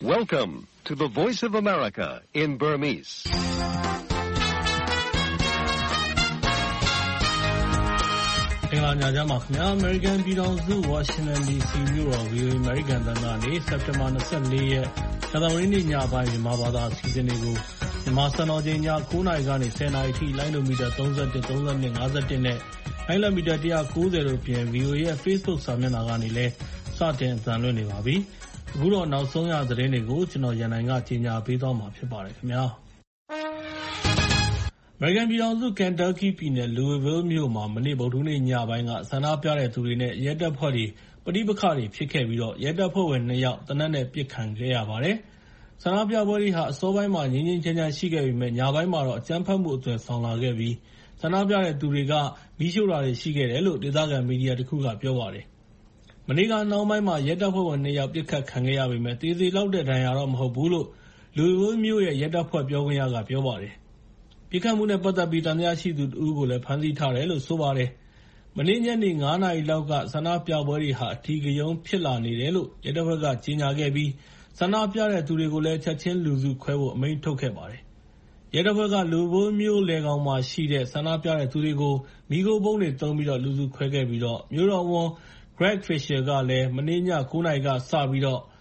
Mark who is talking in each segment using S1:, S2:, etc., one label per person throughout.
S1: Welcome to the Voice of America in Burmese.
S2: ။င်္ဂလာညချမ်းပါခင်ဗျာ။ American ပြည်ထောင်စု Washington DC မြို့တော် VOA American တန်ကနေ စက်တင်ဘာ 24 ရက်ကြာသပတေးနေ့ညပိုင်းမြန်မာဘာသာအစီအစဉ်တွေကိုမြန်မာစံတော်ချိန်ည 9 နာရီကနေ 10 နာရီထိလိုင်းဒိုမီတာ 31, 32, 51 နဲ့လိုင်းလမီတာ 190 တို့ပြင် VOA ရဲ့ Facebook စာမျက်နှာကနေလည်းစတင်အသံလွှင့်နေပါပြီ။အခုတော့နောက်ဆုံးရသတင်းတွေကိုကျွန်တော်ရန်နိုင်ကကြီးညာပေးသွားမှာဖြစ်ပါတယ်ခင်ဗျာ။ American ပြည်ထောင်စု Kentucky ပြည်နယ် Louisville မြို့မှာမနေ့ဗုဒ္ဓဟူးနေ့ညပိုင်းကဆန္ဒပြတဲ့သူတွေနဲ့ရဲတပ်ဖွဲ့တွေပဋိပက္ခတွေဖြစ်ခဲ့ပြီးရဲတပ်ဖွဲ့ဝင် 2 ယောက်သေနတ်နဲ့ပစ်ခံခဲ့ရပါတယ်။ဆန္ဒပြပွဲတွေဟာအစောပိုင်းမှာငြိမ်းငြိမ်းချမ်းချမ်းရှိခဲ့ပေမဲ့ညပိုင်းမှာတော့အကြမ်းဖက်မှုအသွင်ဆောင်လာခဲ့ပြီးဆန္ဒပြတဲ့သူတွေကမီးရှို့တာတွေရှိခဲ့တယ်လို့ဒေသခံမီဒီယာတစ်ခုကပြောပါတယ်။မနေ့ကနောက်ပိုင်းမှာရဲတပ်ဖွဲ့ဝင် 2 ယောက်ပစ်ခတ်ခံခဲ့ရပေမဲ့သေစေလောက်တဲ့ဒဏ်ရာတော့မဟုတ်ဘူးလို့ Louisville မြို့ရဲ့ရဲတပ်ဖွဲ့ပြောခွင့်ရကပြောပါတယ်။ပစ်ခတ်မှုနဲ့ပတ်သက်ပြီးတန်တရားရှိသူတဦးကိုလည်းဖမ်းဆီးထားတယ်လို့ဆိုပါတယ်။မနေ့ညနေ 9 နာရီလောက်ကဆန္ဒပြပွဲတွေဟာအထီးကရုဏ်းဖြစ်လာနေတယ်လို့ရဲတပ်ဖွဲ့ကကြေညာခဲ့ပြီးဆန္ဒပြတဲ့သူတွေကိုလည်းချက်ချင်းလူစုခွဲဖို့အမိန့်ထုတ်ခဲ့ပါတယ်။ရဲတပ်ဖွဲ့က Louisville မြို့လယ်ကောင်မှာရှိတဲ့ဆန္ဒပြတဲ့သူတွေကိုမီးခိုးဗုံးတွေသုံးပြီးလူစုခွဲခဲ့ပြီးမြို့တော်ဝန် Greg Fisher ကလည်းမနေ့ည 9 နာရီကစပြီး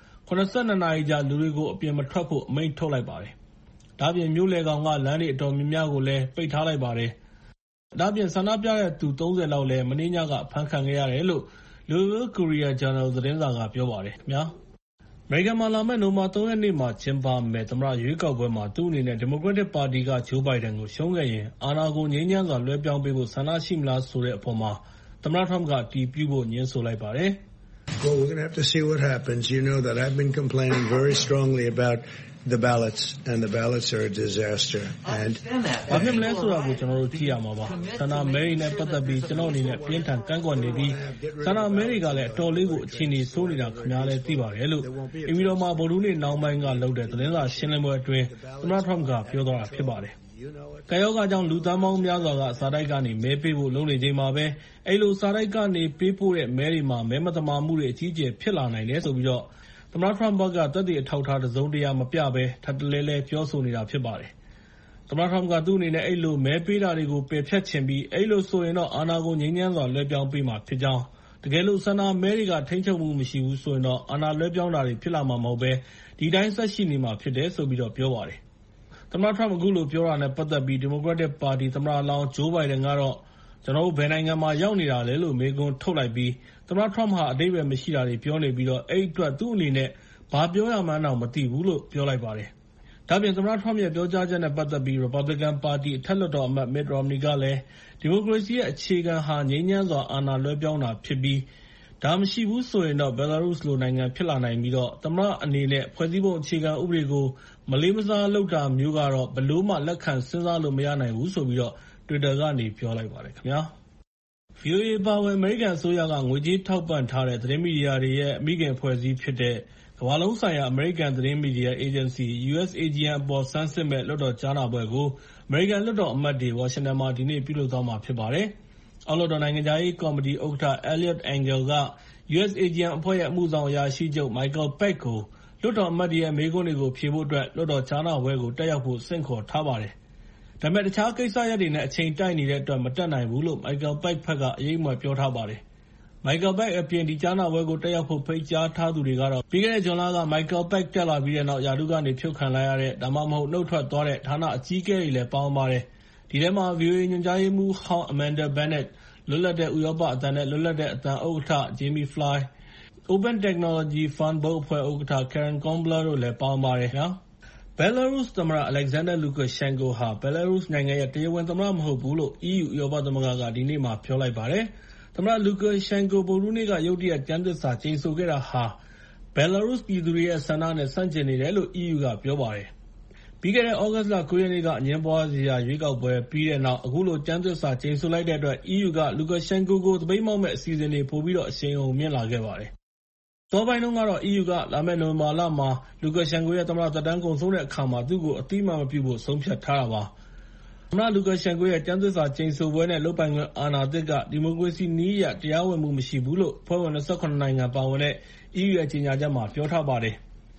S2: 82 နာရီကြာလူတွေကိုအပြင်မထွက်ဖို့အမိန့်ထုတ်လိုက်ပါတယ်။ဒါ့အပြင်မြို့လယ်ကောင်ကလမ်းတွေအတော်များများကိုလည်းပိတ်ထားလိုက်ပါတယ်။ဒါ့အပြင်ဆန္ဒပြတဲ့သူ 30 လောက်လည်းမနေ့ညကအဖမ်းခံခဲ့ရတယ်လို့ Louisville Courier-Journal သတင်းစာကပြောပါတယ်ခင်ဗျာ။ အမေရိကန်မှာလာမယ့်နိုဝင်ဘာ 3 ရက်နေ့မှာကျင်းပမယ့်သမ္မတရွေးကောက်ပွဲမှာသူ့အနေနဲ့ Democratic ပါတီက Joe Biden ကိုရှုံးခဲ့ရင်အာဏာကိုငြိမ်းချမ်းစွာလွှဲပြောင်းပေးဖို့ဆန္ဒရှိမလားဆိုတဲ့အပေါ်မှာသမ္မတ Trump ကအတည်ပြုဖို့ငြင်းဆိုလိုက်ပါတယ်။
S3: Well, we're going to have to see what happens. You know that I've been complaining very strongly about the ballots and the ballots are a disaster and
S2: ဘာဖြစ်မလဲဆိုတာကိုကျွန်တော်တို့ကြည့်ရမှာပါဆန္ဒမဲတွေနဲ့ပတ်သက်ပြီးကျွန်တော်အနေနဲ့ပြင်းထန်ကန့်ကွက်နေပြီးဆန္ဒမဲတွေကလည်းအတော်လေးကိုအခြေအနေဆိုးနေတာခင်ဗျားလည်းသိပါတယ်လို့အီမီတော်မှာဗုဒ္ဓဟူးနေ့နောက်ပိုင်းကလုပ်တဲ့သတင်းစာရှင်းလင်းပွဲအတွင်းသမ္မတ Trump ကပြောသွားတာဖြစ်ပါတယ်ကယောဂါကြောင့်လူသန်းပေါင်းများစွာကစာတိုက်ကနေမဲပေးဖို့လုပ်နေချိန်မှာပဲအဲ့လိုစာတိုက်ကနေပေးဖို့တဲ့မဲတွေမှာမဲမသမာမှုတွေအကြီးအကျယ်ဖြစ်လာနိုင်တယ်ဆိုပြီးသမ္မတ Trump ကသက်သေအထောက်အထားတစုံတရာမပြဘဲထပ်တလဲလဲပြောဆိုနေတာဖြစ်ပါတယ်။သမ္မတ Trump ကသူ့အနေနဲ့အဲ့လိုမဲပေးတာတွေကိုပယ်ဖျက်ချင်ပြီးအဲ့လိုဆိုရင်အာဏာကိုငြိမ်းချမ်းစွာလွှဲပြောင်းပေးမှာဖြစ်ကြောင်းတကယ်လို့ဆန္ဒမဲတွေကထိန်းချုပ်မှုမရှိဘူးဆိုရင်အာဏာလွှဲပြောင်းတာတွေဖြစ်လာမှာမဟုတ်ဘဲဒီတိုင်းဆက်ရှိနေမှာဖြစ်တယ်ဆိုပြီးပြောပါတယ်။သမ္မတ Trump အခုလိုပြောတာနဲ့ပတ်သက်ပြီး Democratic ပါတီသမ္မတလောင်း Joe Biden ကတော့ကျွန်တော်တို့ဘယ်နိုင်ငံမှာရောက်နေတာလဲလို့မေးခွန်းထုတ်လိုက်ပြီးသမ္မတ Trump ဟာအဓိပ္ပာယ်မရှိတာတွေပြောနေပြီးအဲ့အတွက်သူ့အနေနဲ့ဘာပြောရမှန်းတော့မသိဘူးလို့ပြောလိုက်ပါတယ်။ဒါ့အပြင်သမ္မတ Trump ရဲ့ပြောကြားချက်နဲ့ပတ်သက်ပြီး Republican ပါတီအထက်လွှတ်တော်အမတ် Mitt Romney ကလည်းဒီမိုကရေစီရဲ့အခြေခံဟာငြိမ်းချမ်းစွာအာဏာလွှဲပြောင်းတာဖြစ်ပြီးဒါမရှိဘူးဆိုရင် Belarus လိုနိုင်ငံဖြစ်လာနိုင်ပြီးသမ္မတအနေနဲ့ဖွဲ့စည်းပုံအခြေခံဥပဒေကိုမလေးမစားလုပ်တာမျိုးကတော့ဘယ်လိုမှလက်ခံစဉ်းစားလို့မရနိုင်ဘူးဆိုပြီးTwitter ကနေပြောလိုက်ပါတယ်ခင်ဗျာ။ VOA ပါဝင်အမေရိကန်အစိုးရကငွေကြေးထောက်ပံ့ထားတဲ့သတင်းမီဒီယာတွေရဲ့အမိခင်အဖွဲ့အစည်းဖြစ်တဲ့ကမ္ဘာလုံးဆိုင်ရာအမေရိကန်သတင်းမီဒီယာအေဂျင်စီ USAGM အပေါ်ဆန်းစစ်မဲ့လွှတ်တော်ကြားနာပွဲကိုအမေရိကန်လွှတ်တော်အမတ်တွေဝါရှင်တန်မှာဒီနေ့ပြုလုပ်သွားမှာဖြစ်ပါတယ်။အောက်လွှတ်တော်နိုင်ငံခြားရေးကော်မတီဥက္ကဋ္ဌ Eliot Engel က USAGM အဖွဲ့ရဲ့အမှုဆောင်အရာရှိချုပ် Michael Pack ကိုလွှတ်တော်အမတ်တွေရဲ့မေးခွန်းတွေကိုဖြေဖို့အတွက်လွှတ်တော်ကြားနာပွဲကိုတက်ရောက်ဖို့ဆင့်ခေါ်ထားပါတယ်။ဒါပေမဲ့တခြားကိစ္စရပ်တွေနဲ့အချိန်တိုက်နေတဲ့အတွက်မတက်နိုင်ဘူးလို့ Michael Pack ဘက်ကအရေးအမွယ်ပြောထားပါတယ်။ Michael Pack အပြင်ဒီကြားနာပွဲကိုတက်ရောက်ဖို့ဖိတ်ကြားထားသူတွေကတော့ပြီးခဲ့တဲ့ဇွန်လက Michael Pack တက်လာပြီးတဲ့နောက်ရာထူးကနေဖြုတ်ခံလိုက်ရတဲ့ဒါမှမဟုတ်နှုတ်ထွက်သွားတဲ့ဌာနအကြီးအကဲတွေလည်းပါဝင်ပါတယ်။ဒီထဲမှာ VOA ညွှန်ကြားရေးမှူးဟောင်း Amanda Bennett လွတ်လပ်တဲ့ဥရောပအသံနဲ့လွတ်လပ်တဲ့အသံဥက္ကဋ္ဌ Jamie Fly, Open Technology Fund ဘုတ်အဖွဲ့ဥက္ကဋ္ဌ Karen Kombler တို့လည်းပါဝင်ပါတယ်။ Belarus သမ္မတ Alexander Lukashenko ဟာ Belarus နိုင်ငံရဲ့တရားဝင်သမ္မတမဟုတ်ဘူးလို့ EU ဥရောပသမဂ္ဂကဒီနေ့မှာပြောလိုက်ပါတယ်။သမ္မတ Lukashenko ဗုဒ္ဓဟူးနေ့ကရုတ်တရက်ကျမ်းသစ္စာကျိန်ဆိုခဲ့တာဟာ Belarus ပြည်သူတွေရဲ့ဆန္ဒနဲ့ဆန့်ကျင်နေတယ်လို့ EU ကပြောပါတယ်။ပြီးခဲ့တဲ့ သြဂုတ်လ 9 ရက်နေ့ကအငြင်းပွားစရာရွေးကောက်ပွဲပြီးတဲ့နောက်အခုလိုကျမ်းသစ္စာကျိန်ဆိုလိုက်တဲ့အတွက် EU က Lukashenko ကိုသပိတ်မှောက်မဲ့အစီအစဉ်တွေပိုပြီးအရှိန်အဟုန်မြင့်လာခဲ့ပါတယ်။အစောပိုင်းတုန်းကတော့ EU ကလာမယ့်နိုဝင်ဘာလမှာ Lukashenko ရဲ့သမ္မတသက်တမ်းကုန်ဆုံးတဲ့အခါမှာသူ့ကိုအသိအမှတ်မပြုဖို့ဆုံးဖြတ်ထားတာပါ။သမ္မတ Lukashenko ရဲ့ကျမ်းသစ္စာကျိန်ဆိုပွဲနဲ့လုပ်ပိုင်ခွင့်အာဏာသစ်ကဒီမိုကရေစီနည်းအရတရားဝင်မှုမရှိဘူးလို့အဖွဲ့ဝင် 27 နိုင်ငံပါဝင်တဲ့ EU ရဲ့ကြေညာချက်မှာပြောထားပါတယ်။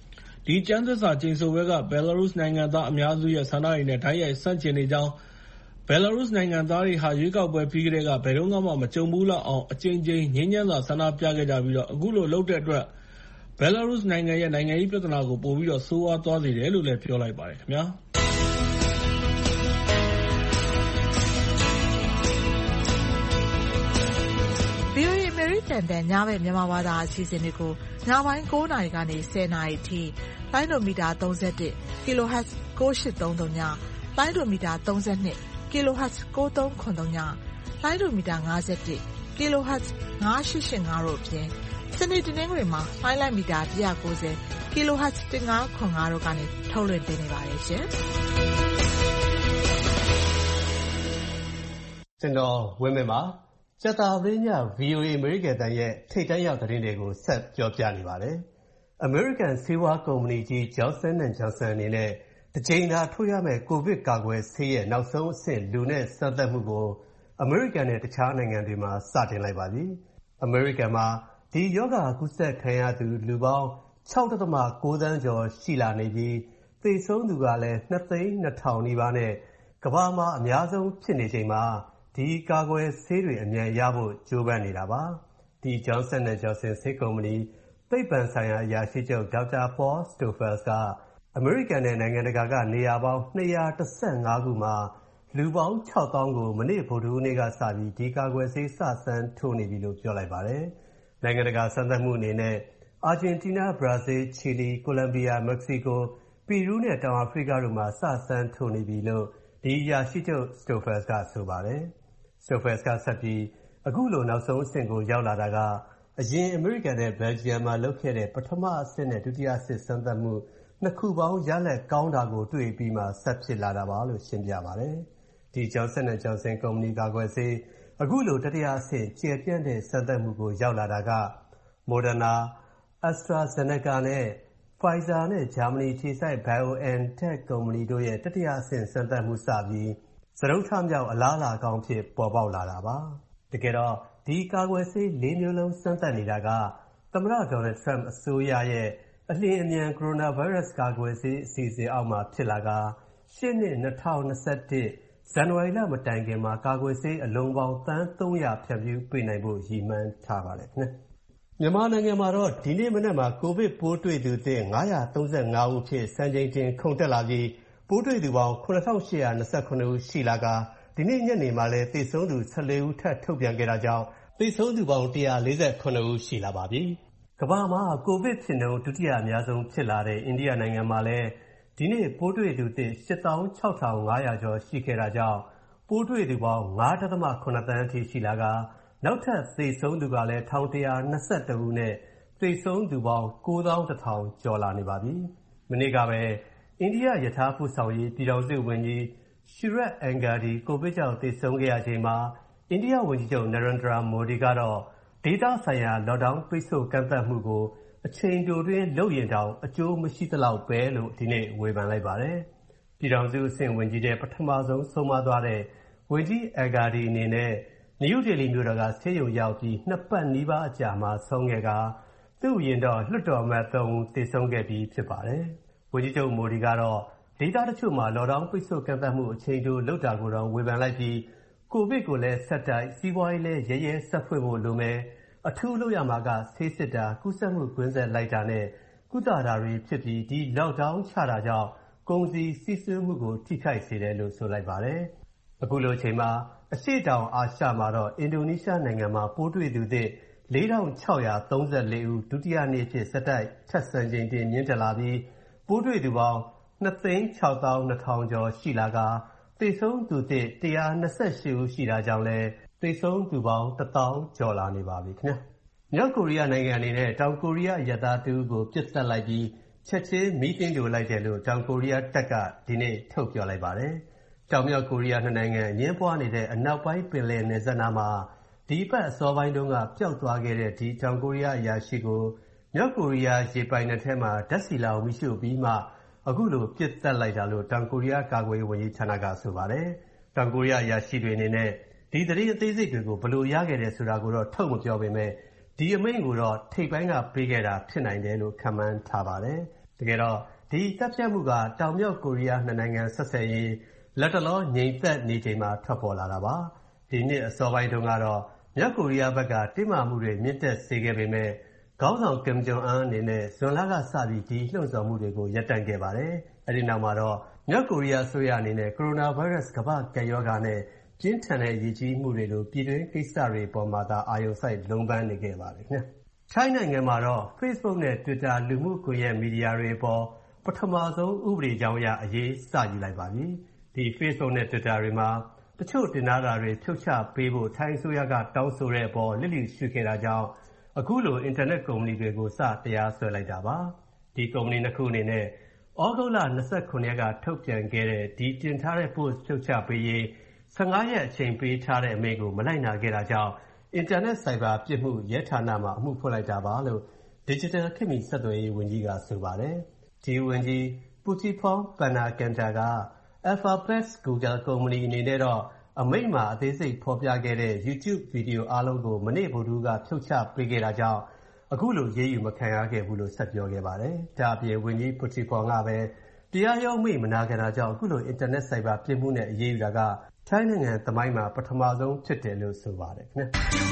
S2: ဒီကျမ်းသစ္စာကျိန်ဆိုပွဲက ဘယ်လာရုစ်နိုင်ငံသားအများစုရဲ့ဆန္ဒတွေနဲ့တိုက်ရိုက်ဆန့်ကျင်နေကြောင်းဘယ်လာရုစ်နိုင်ငံသားတွေဟာရွေးကောက်ပွဲပြီးကတည်းကဘယ်တော့မှမကြုံဘူးလောက်အောင်အကြိမ်ကြိမ်ငြိမ်းချမ်းစွာဆန္ဒပြခဲ့ကြပြီးတော့အခုလိုလုပ်တဲ့အတွက်ဘယ်လာရုစ်နိုင်ငံရဲ့နိုင်ငံရေးပြဿနာကိုပိုပြီးတော့ဆိုးဝါးသွားစေတယ်လို့လည်းပြောလိုက်ပါတယ်ခင်ဗျာ
S4: VOA အမေရိကန်တန်ညဘက်မြန်မာဘာသာအစီအစဉ်တွေကိုညပိုင်း9နာရီကနေ10နာရီအထိလိုင်းဒိုမီတာ31 kHz 9833ညလိုင်းဒိုမီတာ32 kHz 9393ညလိုင်းဒိုမီတာ51 kHz 9885တို့အပြင်စနေတနင်္ဂနွေမှာလိုင်းမီတာ190 kHz 1505တို့ကနေထုတ်လွှင့်ပေးနေပါတယ်ရှင်
S5: ကျွန်တော်ဝင်းမင်းပါကျတာပရိည VOA အမေရိကန်တန်ရဲ့ထိပ်တန်းရောက်သတင်းတွေကိုဆက်ပြောပြနေပါတယ်။ American ဆေးဝါးကုမ္ပဏီကြီး Johnson & Johnson အနေနဲ့တစ်ကြိမ်သာထိုးရမယ့်ကိုဗစ်ကာကွယ်ဆေးရဲ့နောက်ဆုံးအဆင့်လူနဲ့စမ်းသပ်မှုကို American နဲ့တခြားနိုင်ငံတွေမှာစတင်လိုက်ပါပြီ။ American မှာဒီရောဂါကူးစက်ခံရသူလူပေါင်း 6.9 သန်းကျော်ရှိလာနေပြီးသေဆုံးသူကလည်း 2,200,000 နီးပါးနဲ့ကမ္ဘာမှာအများဆုံးဖြစ်နေချိန်မှာဒီကာကွယ်ဆေးတွေအမြန်ရဖို့ကြိုးပမ်းနေတာပါ။ဒီ Johnson & Johnson ဆေးကုမ္ပဏီသိပ္ပံဆိုင်ရာအရာရှိချုပ်ဒေါက်တာ Paul Stoffels ကအမေရိကန်နဲ့နိုင်ငံတကာကနေရာပေါင်း215ခုမှာလူပေါင်း 6,000 ကိုမနေ့ဗုဒ္ဓဟူးနေ့ကစပြီးဒီကာကွယ်ဆေးစမ်းထိုးနေပြီလို့ပြောလိုက်ပါတယ်။နိုင်ငံတကာစမ်းသပ်မှုအနေနဲ့အာဂျင်တီးနား၊ဘရာဇီးလ်၊ချီလီ၊ကိုလံဘီယာ၊မက္ကဆီကို၊ပီရူးနဲ့တောင်အာဖရိကတို့မှာစမ်းထိုးနေပြီလို့ဒီအရာရှိချုပ် Stoffels ကဆိုပါတယ်။ Stoffels ကဆက်ပြီးအခုလိုနောက်ဆုံးအဆင့်ကိုရောက်လာတာကအရင်အမေရိကန်နဲ့ဘယ်လ်ဂျီယံမှာလုပ်ခဲ့တဲ့ပထမအဆင့်နဲ့ဒုတိယအဆင့်စမ်းသပ်မှုနှစ်ခုပေါင်းရလဒ်ကောင်းတာကိုတွေ့ပြီးမှဆက်ဖြစ်လာတာပါလို့ရှင်းပြပါတယ်။ဒီ Johnson & Johnson ကုမ္ပဏီကာကွယ်ဆေးအခုလိုတတိယအဆင့်ကျယ်ပြန့်တဲ့စမ်းသပ်မှုကိုရောက်လာတာက Moderna, AstraZeneca နဲ့ Pfizer နဲ့ဂျာမနီအခြေစိုက် BioNTech ကုမ္ပဏီတို့ရဲ့တတိယအဆင့်စမ်းသပ်မှုစပြီးစတုတ္ထမြောက်အလားအလာကောင်းဖြစ်ပေါ်ပေါက်လာတာပါ။တကယ်တော့ဒီကာကွယ်ဆေး၄မျိုးလုံးစမ်းသပ်နေတာကသမ္မတဒေါ်နယ်ထရမ့်အစိုးရရဲ့အလျင်အမြန်ကိုရိုနာဗိုင်းရပ်စ်ကာကွယ်ဆေးအစီအစဉ်အောက်မှာဖြစ်လာကရှေ့နှစ်2021ဇန်နဝါရီလမတိုင်ခင်မှာကာကွယ်ဆေးအလုံးပေါင်းသန်း300ဖြန့်ဖြူးပေးနိုင်ဖို့ရည်မှန်းထားပါတယ်ခင်ဗျာမြန်မာနိုင်ငံမှာတော့ဒီနေ့မနက်မှာကိုဗစ်ပိုးတွေ့သူသစ်935ဦးဖြစ်စံချိန်တင်ခုန်တက်လာပြီးပိုးတွေ့သူပေါင်း 9,829 ဦးရှိလာကဒီနေ့ညနေမှာလည်းသေဆုံးသူ14ဦးထပ်ထုတ်ပြန်ခဲ့တာကြောင့်သေဆုံးသူပေါင်း148ဦးရှိလာပါပြီ။ကမ္ဘာမှာကိုဗစ်ဖြစ်နှုန်းဒုတိယအများဆုံးဖြစ်လာတဲ့အိန္ဒိယနိုင်ငံမှာလည်းဒီနေ့ပိုးတွေ့သူသစ် 86,500 ကျော်ရှိခဲ့တာကြောင့်ပိုးတွေ့သူပေါင်း 5.7 သန်းအထိရှိလာကနောက်ထပ်သေဆုံးသူကလည်း 1,121 ဦးနဲ့သေဆုံးသူပေါင်း 9,100 ကျော်လာနေပါပြီ။မနေ့ကပဲအိန္ဒိယရထားပို့ဆောင်ရေးပြည်ထောင်စုဝန်ကြီးShirad Angadi ကိုဗစ်ကြောင့်သေဆုံးခဲ့ရချိန်မှာအိန္ဒိယဝန်ကြီးချုပ် Narendra Modi ကတော့ဒေသဆိုင်ရာ lockdown ပိတ်ဆို့ကန့်သတ်မှုကိုအချိန်တိုတွင်းလုပ်ရင်တောင်အကျိုးမရှိသလောက်ပဲလို့ဒီနေ့ဝေဖန်လိုက်ပါတယ်။ပြည်ထောင်စုအဆင့်ဝန်ကြီးတဲ့ပထမဆုံးဆုံးမသွားတဲ့ဝန်ကြီး Angadi အနေနဲ့နယူးဒေလီမြို့တော်ကဆေးရုံရောက်ပြီး2ပတ်နီးပါးအကြာမှာဆုံးခဲ့ကသူ့အရင်တော့လွှတ်တော်အမတ်3ဦးသေဆုံးခဲ့ပြီးဖြစ်ပါတယ်။ဝန်ကြီးချုပ် Modi ကတော့ဒေသတချို့မှာ lockdown ပိတ်ဆို့ကန့်သတ်မှုအချိန်တိုလုပ်တာကိုတော့ဝေဖန်လိုက်ပြီးကိုဗစ်ကိုလည်းဆက်တိုက်စီးပွားရေးလည်းရဲဆက်ဖွင့်ဖို့လိုမယ်အထူးလုပ်ရမှာကဆေးစစ်တာကူးစက်မှုကွင်းဆက်လိုက်တာနဲ့ကုသတာတွေဖြစ်ပြီးဒီ lockdown ချတာကြောင့်ကုန်စည်စီးဆင်းမှုကိုထိခိုက်စေတယ်လို့ဆိုလိုက်ပါတယ်။အခုလိုအချိန်မှာအရှေ့တောင်အာရှမှာတော့အင်ဒိုနီးရှားနိုင်ငံမှာပိုးတွေ့သူသစ် 4,634 ဦးဒုတိယနေ့ဖြစ်ဆက်တိုက်ထပ်စံချိန်တင်မြင့်တက်လာပြီးပိုးတွေ့သူပေါင်း 2,620,000 ကျော်ရှိလာကသေဆုံးသူသစ်128ဦးရှိတာကြောင့်လည်းသေဆုံးသူပေါင်း 1,000 ကျော်လာနေပါပြီခင်ဗျာ။မြောက်ကိုရီးယားနိုင်ငံအနေနဲ့တောင်ကိုရီးယားရပ်သားတဦးကိုပြစ်ဒဏ်လိုက်ပြီးချက်ချင်းမီးတင်ကြိုလိုက်တယ်လို့တောင်ကိုရီးယားတပ်ကဒီနေ့ထုတ်ပြောလိုက်ပါတယ်။တောင်မြောက်ကိုရီးယားနှစ်နိုင်ငံအငင်းပွားနေတဲ့အနောက်ပိုင်းပင်လယ်နယ်စပ်နားမှာဒီအပတ်အစောပိုင်းတုန်းကပျောက်သွားခဲ့တဲ့ဒီတောင်ကိုရီးယားအရာရှိကိုမြောက်ကိုရီးယားရေပိုင်နက်ထဲမှာဓာတ်ဆီလောင်မိရှို့ပြီးမှအခုလိုပြစ်တက်လိုက်တာလို့တောင်ကိုရီးယားကာကွယ်ရေးဝန်ကြီးဌာနကဆိုပါတယ်။တောင်ကိုရီးယားအရာရှိတွေအနေနဲ့ဒီသတင်းအသေးစိတ်တွေကိုဘယ်လိုရခဲ့တယ်ဆိုတာကိုတော့ထုတ်မပြောပေမဲ့ဒီအမိန့်ကိုတော့ထိပ်ပိုင်းကပေးခဲ့တာဖြစ်နိုင်တယ်လို့ခန့်မှန်းထားပါတယ်။တကယ်တော့ဒီတပ်ဖြတ်မှုကတောင်မြောက်ကိုရီးယားနှစ်နိုင်ငံဆက်ဆံရေးလက်တလောငြိမ်သက်နေချိန်မှာထွက်ပေါ်လာတာပါဒီနှစ်အစောပိုင်းတုန်းကတော့မြောက်ကိုရီးယားဘက်ကတင်းမာမှုတွေမြင့်တက်စေခဲ့ပေမဲ့ခေါင်းဆောင်ကင်ဂျုံအန်အနေနဲ့ဇွန်လကစပြီးဒီလှုံ့ဆော်မှုတွေကိုရပ်တန့်ခဲ့ပါတယ်အဲဒီနောက်မှာတော့မြောက်ကိုရီးယားအစိုးရအနေနဲ့ကိုရိုနာဗိုင်းရပ်စ်ကမ္ဘာ့ကပ်ရောဂါနဲ့ပြင်းထန်တဲ့ရည်ကြီးမှုတွေလိုပြည်တွင်းကိစ္စတွေပေါ်မှာသာအာရုံစိုက်လုံးပန်းနေခဲ့ပါတယ်ခင်ဗျ။ထိုင်းနိုင်ငံမှာတော့ Facebook နဲ့ Twitter လူမှုကွန်ရက်မီဒီယာတွေအပေါ်ပထမဆုံးဥပဒေကြောင်းအရအရေးစယူလိုက်ပါပြီ။ဒီ Facebook နဲ့ Twitter တွေမှာတချို့တင်ထားတာတွေဖြုတ်ချပေးဖို့ထိုင်းအစိုးရကတောင်းဆိုတဲ့အပေါ်လစ်လျူရှုခဲ့တာကြောင့်အခုလိုအင်တာနက်ကုမ္ပဏီတွေကိုစတရားစွဲလိုက်တာပါ။ဒီကုမ္ပဏီနှစ်ခုအနေနဲ့ဩဂုတ်လ29ရက်ကထုတ်ပြန်ခဲ့တဲ့ဒီတင်ထားတဲ့ post ဖြုတ်ချပေးရေး15ရက်အချိန်ပေးထားတဲ့အမိန့်ကိုမလိုက်နာခဲ့တာကြောင့်အင်တာနက်ဆိုင်ဘာပြစ်မှုရဲဌာနမှာအမှုဖွင့်လိုက်တာပါလို့ Digital ခေတ်မီဆက်သွယ်ရေးဝန်ကြီးကဆိုပါတယ်။ဒီဝန်ကြီး Puttiphong Panakancha က Alphabet Google ကုမ္ပဏီအနေနဲ့တော့အမိန့်မှာအသေးစိတ်ဖော်ပြခဲ့တဲ့ YouTube ဗီဒီယိုအားလုံးကိုမနေ့ဗုဒ္ဓဟူးကဖြုတ်ချပေးခဲ့တာကြောင့်အခုလိုရေးယူမခံရခဲ့ဘူးလို့ဆက်ပြောခဲ့ပါတယ်။ဒါအပြင်ဝန်ကြီး Puttiphong ကပဲတရားရုံးမိန့်မနာခံတာကြောင့်အခုလိုအင်တာနက်ဆိုင်ဘာပြစ်မှုနဲ့အရေးယူတာကထိုင်းနိုင်ငံသမိုင်းမှာပထမဆုံးဖြစ်တယ်လို့ဆိုပါတယ်ခင်ဗျာ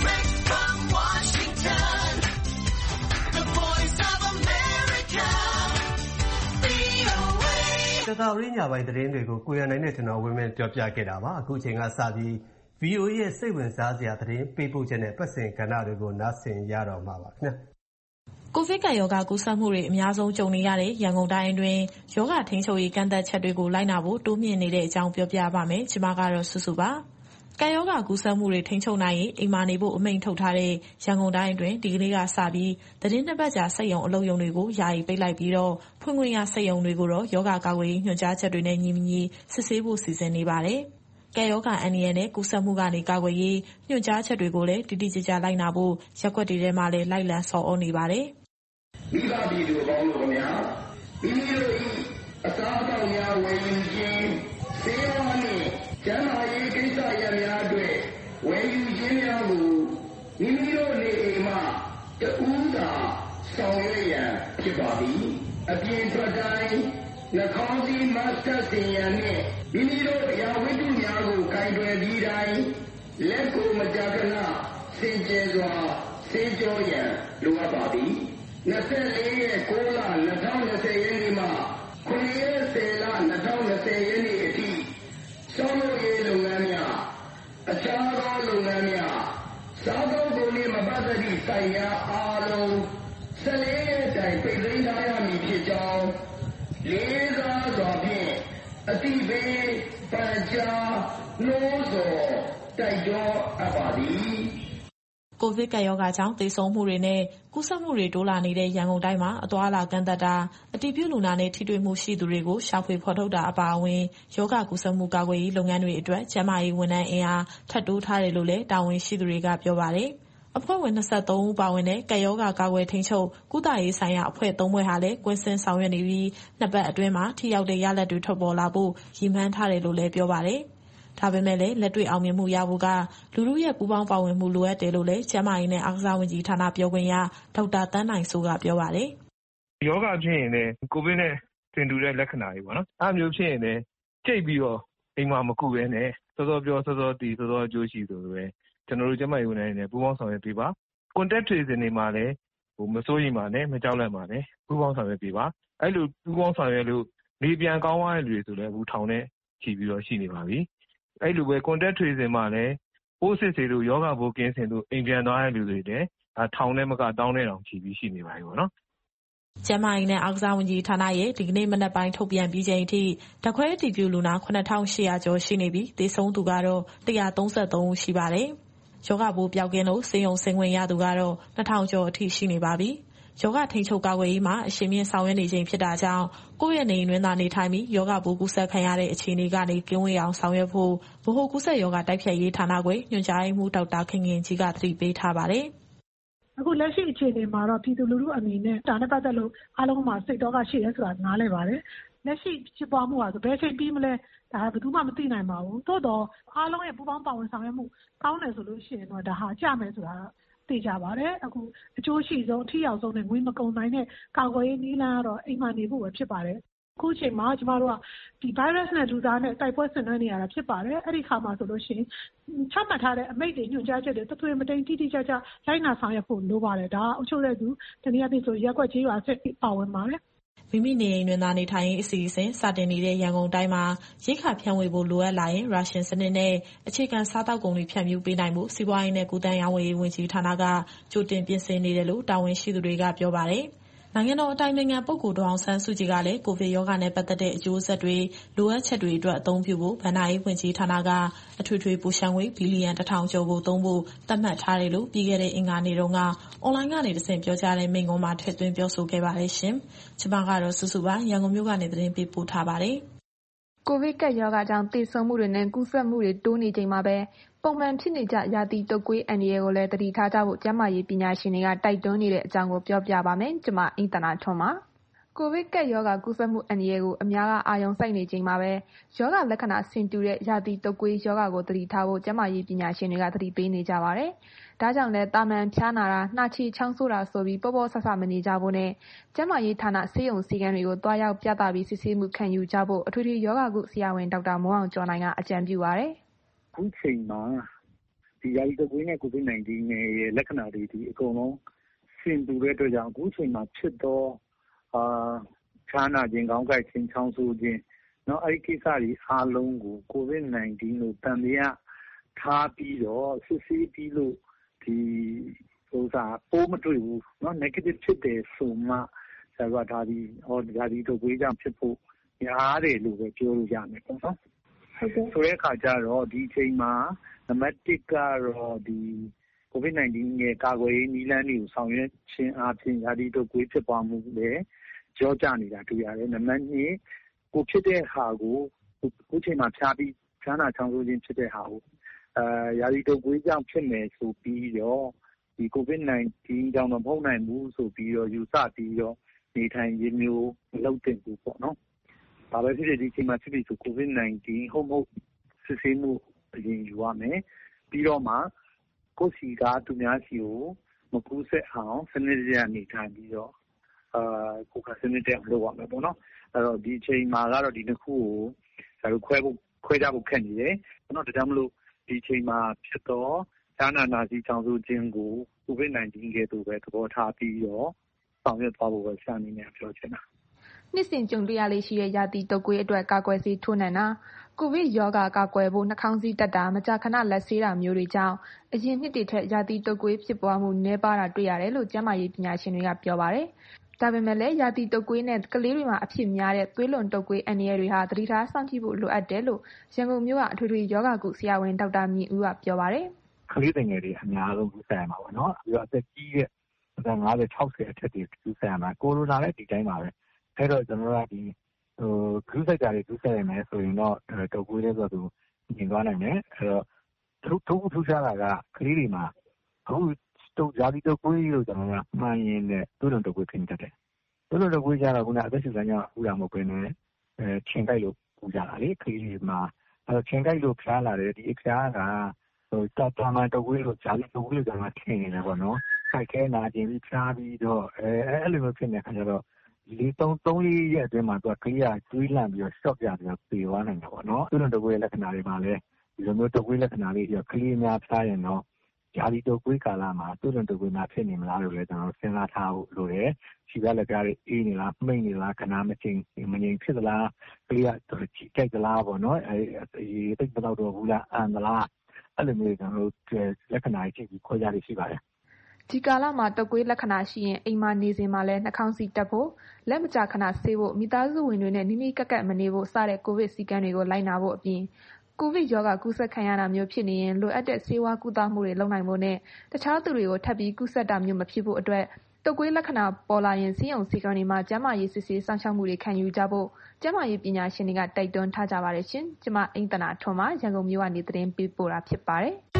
S5: ကြာသပတေးညပိုင်းသတင်းတွေကိုကိုရန်နိုင်နဲ့ကျွန်တော်ဝင်းမင်းပြောပြခဲ့တာပါအခုချိန်ကစပြီး VOA ရဲ့စိတ်ဝင်စားစရာသတင်းပေးပို့ချက်နဲ့ပတ်စင်ကဏ္ဍတွေကိုနားဆင်ရတော့မှာပါခင်ဗျာ
S6: ကိုဗစ်ကပ်ရောဂါကူးစက်မှုတွေအများဆုံးကြုံနေရတဲ့ရန်ကုန်တိုင်းအတွင်းရောဂါထိန်းချုပ်ရေးကန့်သတ်ချက်တွေကိုလိုက်နာဖို့တိုးမြှင့်နေတဲ့အကြောင်းပြောပြပါမယ်။ကျွန်မကတော့စုစုပါ။ကပ်ရောဂါကူးစက်မှုတွေထိန်းချုပ်နိုင်ရင်အိမ်မှာနေဖို့အမိန့်ထုတ်ထားတဲ့ရန်ကုန်တိုင်းအတွင်းဒီကနေ့ကစပြီးသတင်းနှစ်ပတ်ကြာစက်ရုံအလုပ်ရုံတွေကိုယာယီပိတ်လိုက်ပြီးတော့ဖွင့်ခွင့်ရစက်ရုံတွေကိုတော့ရောဂါကာကွယ်ရေးညွှန်ကြားချက်တွေနဲ့ညီစစ်ဆေးဖို့စီစဉ်နေပါတယ်။ကပ်ရောဂါအန္တရာယ်နဲ့ကူးစက်မှုကနေကာကွယ်ရေးညွှန်ကြားချက်တွေကိုလည်းတိတိကျကျလိုက်နာဖို့ရက်ကွက်တွေထဲမှာလည်းလိုက်လံဆော်ဩနေပါတယ်။
S7: မိဘပြည်သူပေါင်းတို့များမိမိတို့၏အစားအသောက်များဝယ်ယူခြင်းဆေးဝါးနှင့်ကျန်းမာရေးကိစ္စရပ်များအတွက်ဝယ်ယူခြင်းများကိုမိမိတို့နေအိမ်မှတဦးသာဆောင်ရွက်ရန်ဖြစ်ပါသည်အပြင်ထွက်တိုင်းနှာခေါင်းစည်းမတ်တပ်ဆင်ရန်နှင့်မိမိတို့အရာဝတ္ထုများကိုကိုင်တွယ်ပြီးတိုင်းလက်ကိုမကြာခဏစင်ကြယ်စွာဆေးကြောရန်လိုအပ်ပါသည်24ရက်9လ2020ရက်နေ့မှ9ရက်10လ2020ရက်နေ့အထိဆောင်းလို့ရေးလုပ်ငန်းများအခြားသောလုပ်ငန်းများစားသောက်ကုန်နှင့်မပတ်သက်သည့်ဆိုင်ရာအားလုံး14ရက်တိုင်ပိတ်သိမ်းထားရမည်ဖြစ်ကြောင်းလေးစားစွာဖြင့်အတိပေးပန်ကြားနှိုးဆော်တိုက်တွန်းအပ်ပါသည်
S6: ကိုဗစ်ကပ်ရောဂါကြောင့်သေဆုံးမှုတွေနဲ့ကူးစက်မှုတွေတိုးလာနေတဲ့ရန်ကုန်တိုင်းမှာအသွားအလာကန့်သတ်တာအတည်ပြုလူနာနဲ့ထိတွေ့မှုရှိသူတွေကိုရှာဖွေဖော်ထုတ်တာအပါအဝင်ရောဂါကူးစက်မှုကာကွယ်ရေးလုပ်ငန်းတွေအတွက်ကျန်းမာရေးဝန်ထမ်းအင်အားထပ်တိုးထားတယ်လို့လည်းတာဝန်ရှိသူတွေကပြောပါတယ်။အဖွဲ့ဝင်23ဦးပါဝင်တဲ့ကပ်ရောဂါကာကွယ်ထိန်းချုပ်ကုသရေးဆိုင်ရာအဖွဲ့3ဖွဲ့ဟာလည်းကွင်းဆင်းဆောင်ရွက်နေပြီးနှစ်ပတ်အတွင်းမှာထိရောက်တဲ့ရလဒ်တွေထွက်ပေါ်လာဖို့ရည်မှန်းထားတယ်လို့လည်းပြောပါတယ်။ဒါပေမဲ့လည်းလက်တွေ့အောင်မြင်မှုရဖို့ကလူထုရဲ့ပူးပေါင်းပါဝင်မှုလိုအပ်တယ်လို့လည်းကျန်းမာရေးနဲ့အားကစားဝန်ကြီးဌာနပြောခွင့်ရဒေါက်တာသန်းနိုင်စိုးကပြောပါတယ်
S8: ။ယောဂဖြစ်ရင်လည်းကိုဗစ်နဲ့တင်တူတဲ့လက္ခဏာတွေပေါ့နော်။အဲ့မျိုးဖြစ်ရင်လည်းကြိတ်ပြီးတော့အိမ်မှာမကူဘဲနဲ့စောစောပြောစောစောတီစောစောအကျိုးရှိဆိုလိုပဲကျွန်တော်တို့ကျန်းမာရေးဝန်ထမ်းတွေနဲ့ပူးပေါင်းဆောင်ရွက်ပေးပါ။ contact tracing တွေမှာလည်းမစိုးရိမ်ပါနဲ့မကြောက်လန့်ပါနဲ့ပူးပေါင်းဆောင်ရွက်ပေးပါ။အဲ့လိုပူးပေါင်းဆောင်ရွက်လို့နေပြန်ကောင်းသွားတဲ့လူတွေဆိုလည်းအခုထောင်နဲ့ချီပြီးတော့ရှိနေပါပြီ။အဲ့လိုပဲ contact tracing မှာလည်းပိုးစစ်စေလို့ယောဂပိုးကင်းစင်လို့အိမ်ပြန်သွားတဲ့လူတွေလည်းထောင်နဲ့မကတောင်းနဲ့တောင်ချီပြီးရှိနေပါပြီပေါ့နော်
S6: ကျန်းမာရေးနဲ့အားကစားဝန်ကြီးဌာနရဲ့ဒီကနေ့မနက်ပိုင်းထုတ်ပြန်ပြီးချိန်အထိဓာတ်ခွဲအတည်ပြုလူနာ9800ကျော်ရှိနေပြီးသေဆုံးသူကတော့133ဦးရှိပါတယ်။ယောဂပိုးပျောက်ကင်းလို့ဆေးရုံဆင်းခွင့်ရသူကတော့2000ကျော်အထိရှိနေပါပြီ။ယောဂထိန်းချုပ်ကာကွယ်ရေးမှာအရှိန်မြင့်ဆောင်ရွက်နေချိန်ဖြစ်တာကြောင့်ကိုယ့်ရဲ့နေအိမ်တွင်သာနေထိုင်ပြီးယောဂပိုးကူးစက်ခံရတဲ့အခြေအနေကနေကင်းဝေးအောင်ဆောင်ရွက်ဖို့ဗဟိုကူးစက်ရောဂါတိုက်ဖျက်ရေးဌာနခွဲညွှန်ကြားရေးမှူးဒေါက်တာခင်ခင်ကြီးကသတိပေးထားပါတယ်
S9: ။အခုလက်ရှိအခြေအနေမှာတော့ပြည်သူလူထုအနေနဲ့ဒါနဲ့ပတ်သက်လို့အားလုံးမှာစိတ်တော့ကရှိရဲဆိုတာနားလည်ပါတယ်။လက်ရှိဖြစ်ပွားမှုကဆိုဘယ်ချိန်ပြီးမလဲဒါဘယ်သူမှမသိနိုင်ပါဘူး။သို့တော့အားလုံးရဲ့ပူးပေါင်းပါဝင်ဆောင်ရွက်မှုကောင်းတယ်ဆိုလို့ရှိရင်တော့ဒါဟာကြမယ်ဆိုတာသိကြပါတယ်။အခုအကျိုးရှိဆုံးအထိရောက်ဆုံးနဲ့ငွေမကုန်နိုင်တဲ့ကာကွယ်ရေးနည်းလမ်းကတော့အိမ်မှာနေဖို့ပဲဖြစ်ပါတယ်။အခုချိန်မှာကျမတို့ကဒီ virus နဲ့လူသားနဲ့တိုက်ပွဲဆင်နွှဲနေရတာဖြစ်ပါတယ်။အဲ့ဒီခါမှာဆိုလို့ရှိရင်ချမှတ်ထားတဲ့အမိန့်တွေညွှန်ကြားချက်တွေတသွေးမတိမ်တိတိကျကျလိုက်နာဆောင်ရွက်ဖို့လိုပါတယ်။ဒါအုပ်ချုပ်တဲ့သူတနည်းအားဖြင့်ဆိုရပ်ကွက်ကြေးရွာစစ်ပါဝင်ပါတယ်။
S6: မိမိနေအိမ်တွင်သာနေထိုင်ရေးအစီအစဉ်စတင်နေတဲ့ရန်ကုန်တိုင်းမှာရိက္ခာဖြန့်ဝေဖို့လိုအပ်လာရင်ရာရှင်စနစ်နဲ့အခြေခံစားသောက်ကုန်တွေဖြန့်ဖြူးပေးနိုင်ဖို့စီးပွားရေးနဲ့ကူးသန်းရောင်းဝယ်ရေးဝန်ကြီးဌာနကကြိုတင်ပြင်ဆင်နေတယ်လို့တာဝန်ရှိသူတွေကပြောပါတယ်။နိုင်ငံတော်အတိုင်ပင်ခံပုဂ္ဂိုလ်ဒေါ်အောင်ဆန်းစုကြည်ကလည်းကိုဗစ်ရောဂါနဲ့ပတ်သက်တဲ့အကျိုးဆက်တွေလိုအပ်ချက်တွေအတွက်အသုံးပြုဖို့ဗဏ္ဍာရေးဝန်ကြီးဌာနကအထွေထွေပို့ရှမ်းငွေဘီလီယံ1000ကျော်ကိုသုံးဖို့သတ်မှတ်ထားတယ်လို့ပြီးခဲ့တဲ့အင်္ဂါနေ့တုန်းကအွန်လိုင်းကနေတဆင့်ပြောကြားတဲ့မိန့်ခွန်းမှာထည့်သွင်းပြောဆိုခဲ့ပါတယ်ရှင်။ကျွန်မကတော့စုစုပါရန်ကုန်မြို့ကနေသတင်းပေးပို့ထားပါတယ်။
S10: ကိုဗစ်ကပ်ရောဂါကြောင့်သေဆုံးမှုတွေနဲ့ကူးစက်မှုတွေတိုးနေချိန်မှာပဲပုံမှန်ဖြစ်နေကြရာသီတုပ်ကွေးအန္တရာယ်ကိုလည်းသတိထားကြဖို့ကျန်းမာရေးပညာရှင်တွေကတိုက်တွန်းနေတဲ့အကြောင်းကိုပြောပြပါမယ်။ကျွန်မအိမ့်သန္တာထွန်းပါ။ကိုဗစ်ကပ်ရောဂါကူးစက်မှုအန္တရာယ်ကိုအများကအာရုံစိုက်နေချိန်မှာပဲရောဂါလက္ခဏာဆင်တူတဲ့ရာသီတုပ်ကွေးရောဂါကိုသတိထားဖို့ကျန်းမာရေးပညာရှင်တွေကသတိပေးနေကြပါတယ်။ဒါကြောင့်လည်းတာမန်ဖျားနာတာနှာချေချောင်းဆိုးတာဆိုပြီးပေါ့ပေါ့ဆဆမနေကြဖို့နဲ့ကျန်းမာရေးဌာနဆေးရုံဆေးခန်းတွေကိုတွားရောက်ပြသပြီးစစ်ဆေးမှုခံယူကြဖို့အထွေထွေရောဂါကုဆရာဝန်ဒေါက်တာမိုးအောင်ကျော်နိုင်ကအကြံပြုပါတယ်
S11: ။အခုချိန်မှာဒီရာသီတုပ်ကွေးနဲ့ COVID-19 ရဲ့လက္ခဏာတွေဒီအကုန်လုံးဆင်တူတဲ့အတွက်ကြောင့်အခုချိန်မှာဖြစ်တော့ဖျားနာခြင်းခေါင်းကိုက်ခြင်းချောင်းဆိုးခြင်းအဲ့ဒီကိစ္စတွေအားလုံးကို COVID-19 လို့တန်တရားထားပြီးတော့စစ်ဆေးပြီးလို့ဒီပိုးမတွေ့ဘူးnegative ဖြစ်တယ်ဆိုမှဆရာကဒါဒီရာသီတုပ်ကွေးကြောင့်ဖြစ်ဖို့များတယ်လို့ပဲပြောလို့ရမယ်ပေါ့နော်ဟုတ်ကဲ့ဆိုတဲ့အခါကျတော့ဒီအချိန်မှာနံပါတ်1ကတော့ဒီ COVID-19 ရဲ့ကာကွယ်ရေးနည်းလမ်းတွေကိုဆောင်ရွက်ခြင်းအပြင်ရာသီတုပ်ကွေးဖြစ်ပွားမှုလည်းကြောကျနေတာတွေ့ရတယ်နံပါတ်2ကိုဖြစ်တဲ့ဟာကိုအခုချိန်မှာဖျားနာချောင်းဆိုးခြင်းဖြစ်တဲ့ဟာကိုရာသီတုပ်ကွေးကြောင့်ဖြစ်မယ်ဆိုပြီးတော့ဒီ COVID-19 ကြောင့်တော့မဟုတ်နိုင်ဘူးဆိုပြီးတော့ယူဆပြီးတော့နေထိုင်ခြင်းမျိုးမလုပ်သင့်ဘူးပေါ့နော်။ဘာပဲဖြစ်ဖြစ်ဒီချိန်မှာဖြစ်ပြီးဆို COVID-19 ဟုတ်မဟုတ်စစ်ဆေးမှုအရင်ယူရမယ်။ပြီးတော့မှကိုယ်စီကသူများစီကိုမကူးစက်အောင်စနစ်တကျနေထိုင်ပြီးတော့ကိုယ်ကစနစ်တကျလုပ်ရမယ်ပေါ့နော်။အဲ့တော့ဒီချိန်မှာကတော့ဒီနှစ်ခုကိုဒါတို့ခွဲကြဖို့ခက်နေတယ်။ဒါကြောင့်မလို့ဒီချိန်မှာဖြစ်တော့ဖျားနာစီချောင်းဆိုးခြင်းကို COVID-19 ကဲ့သို့ပဲသဘောထားပြီးတော့ဆောင်ရွက်သွားဖို့ပဲဆရာအနေနဲ့ပြောချင်တာ
S10: ။နှစ်စဉ်ကြုံတွေ့ရလေရှိတဲ့ရာသီတုပ်ကွေးအတွက်ကာကွယ်ဆေးထိုးနှံတာကိုဗစ်ရောဂါကာကွယ်ဖို့နှာခေါင်းစည်းတပ်တာမကြာခဏလက်ဆေးတာမျိုးတွေကြောင့်အရင်နှစ်တွေထက်ရာသီတုပ်ကွေးဖြစ်ပွားမှုနည်းပါးတာတွေ့ရတယ်လို့ကျန်းမာရေးပညာရှင်တွေကပြောပါတယ်။ဒါပေမဲ့လည်းရာသီတုပ်ကွေးနဲ့ကလေးတွေမှာအဖြစ်များတဲ့သွေးလွန်တုပ်ကွေးအန္တရာယ်တွေဟာသတိထားစောင့်ကြည့်ဖို့လိုအပ်တယ်လို့ရန်ကုန်မြို့ကအထွေထွေရောဂါကုဆရာဝန်ဒေါက်တာမြင့်ဦးကပြောပါတယ်
S11: ။ကလေးငယ်တွေအများဆုံးကူးစက်ရမှာပေါ့နော်။ပြီးတော့အသက်ကြီးတဲ့အသက်50 60အထက်တွေကူးစက်ရမှာကိုရိုနာလည်းဒီတိုင်းပါပဲ။အဲ့တော့ကျွန်တော်တို့ကဒီကူးစက်ကြတယ်ကူးစက်ရမယ်ဆိုရင်တော့တုပ်ကွေးလည်းဆိုသူမြင်သွားနိုင်တယ်။အဲ့တော့ထူးခြားတာကကလေးတွေမှာအခုရာသီတုပ်ကွေးလို့ကျွန်တော်ကမှန်ရင်လည်းသွေးလွန်တုပ်ကွေးဖြစ်နေတတ်တယ်။သွေးလွန်တုပ်ကွေးကြတော့ခုနအသက်ရှူလမ်းကြောင်းကူးတာမဟုတ်ဘဲနဲ့ခြင်ကိုက်လို့ကူးကြတာလေကလေးတွေမှာအဲ့တော့ခြင်ကိုက်လို့ဖျားလာတယ်ဒီအဖျားကတာမန်တုပ်ကွေးလို့ဂျာလီတုပ်ကွေးလို့ကျွန်တော်ထင်နေတယ်ပေါ့နော်။ခိုက်ခဲနာကျင်ပြီးဖျားပြီးတော့အဲ့လိုမျိုးဖြစ်နေတဲ့အခါကျတော့3-4 ရက်အတွင်းမှာသူကကလေးကတွေးလန့်ပြီးတော့ shock ရပြီးတော့သေသွားနိုင်တယ်ပေါ့နော်။သွေးလွန်တုပ်ကွေးရဲ့လက္ခဏာတွေမှာလည်းဒီလိုမျိုးတုပ်ကွေးလက္ခဏာလေးတွေကလေးများဖျားရင်တော့ရာသီတုပ်ကွေးကာလမှာသွေးလွန်တုပ်ကွေးများဖြစ်နေမလားလို့လည်းကျွန်တော်စဉ်းစားထားဖို့လိုတယ်။ခြေလက်ကားတွေအေးနေလားမှိတ်နေလားခဏမငြိမ်ဖြစ်သလားကလေးကကြိုက်သလားပေါ့နော်။တိတ်မတော့ဘူးလားအန်သလားအဲ့လိုမျိုးကျွန်တော်တို့လက္ခဏာတွေကြည့်ပြီးခွဲခြားလေးရှိပါတယ်။
S10: ဒီကာလမှာတုပ်ကွေးလက္ခဏာရှိရင်အိမ်မှာနေစဉ်မှာလည်းနှာခေါင်းစည်းတပ်ဖို့လက်မကြာခဏဆေးဖို့မိသားစုဝင်တွေနဲ့နီးနီးကပ်ကပ်မနေဖို့စတဲ့ကိုဗစ်စည်းကမ်းတွေကိုလိုက်နာဖို့အပြင်ကိုဗစ်ရောဂါကူးစက်ခံရတာမျိုးဖြစ်နေရင်လိုအပ်တဲ့ဆေးဝါးကုသမှုတွေလုပ်နိုင်ဖို့နဲ့တခြားသူတွေကိုထပ်ပြီးကူးစက်တာမျိုးမဖြစ်ဖို့အတွက်တုပ်ကွေးလက္ခဏာပေါ်လာရင်ဆေးရုံဆေးခန်းတွေမှာကျန်းမာရေးစစ်ဆေးစောင့်ရှောက်မှုတွေခံယူကြဖို့ကျန်းမာရေးပညာရှင်တွေကတိုက်တွန်းထားကြပါတယ်ရှင်။ကျွန်မအိမ့်သန္တာထွန်းပါရန်ကုန်မြို့ကနေသတင်းပေးပို့တာဖြစ်ပါတယ်။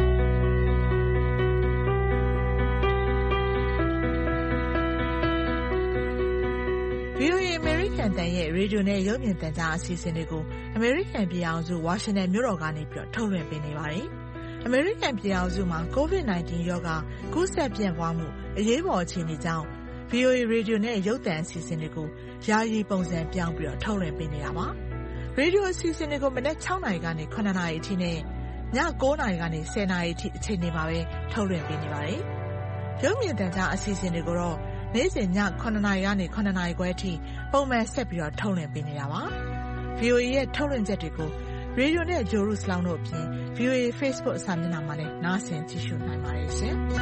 S4: VOA အမေရိကန်တန်ရဲ့ရေဒီယိုနဲ့ရုပ်မြင်သံကြားအစီအစဉ်တွေကိုအမေရိကန်ပြည်ထောင်စုဝါရှင်တန်မြို့တော်ကနေထုတ်လွှင့်ပေးနေပါတယ်။အမေရိကန်ပြည်ထောင်စုမှာ COVID-19 ရောဂါကူးစက်ပြန့်ပွားမှုအရေးပေါ်အခြေအနေကြောင့် VOA ရေဒီယိုနဲ့ရုပ်သံအစီအစဉ်တွေကိုယာယီပုံစံပြောင်းပြီးထုတ်လွှင့်ပေးနေတာပါ။ရေဒီယိုအစီအစဉ်တွေကိုမနက် 6 နာရီကနေ 9 နာရီအထိနဲ့ည 9 နာရီကနေ 10 နာရီအထိအချိန်တွေမှာပဲထုတ်လွှင့်ပေးနေပါတယ်။ရုပ်မြင်သံကြားအစီအစဉ်တွေကိုတော့နေ့စဉ်ည 9 နာရီကနေ 9 နာရီခွဲအထိပုံမှန်ဆက်ပြီးထုတ်လွှင့်ပေးနေတာပါ။ VOA ရဲ့ထုတ်လွှင့်ချက်တွေကိုရေဒီယိုနဲ့ဂျိုရုစလောင်းတို့အပြင် VOA Facebook စာမျက်နှာမှာလည်းနားဆင်ကြည့်ရှုနိုင်ပါတယ်ရှင်။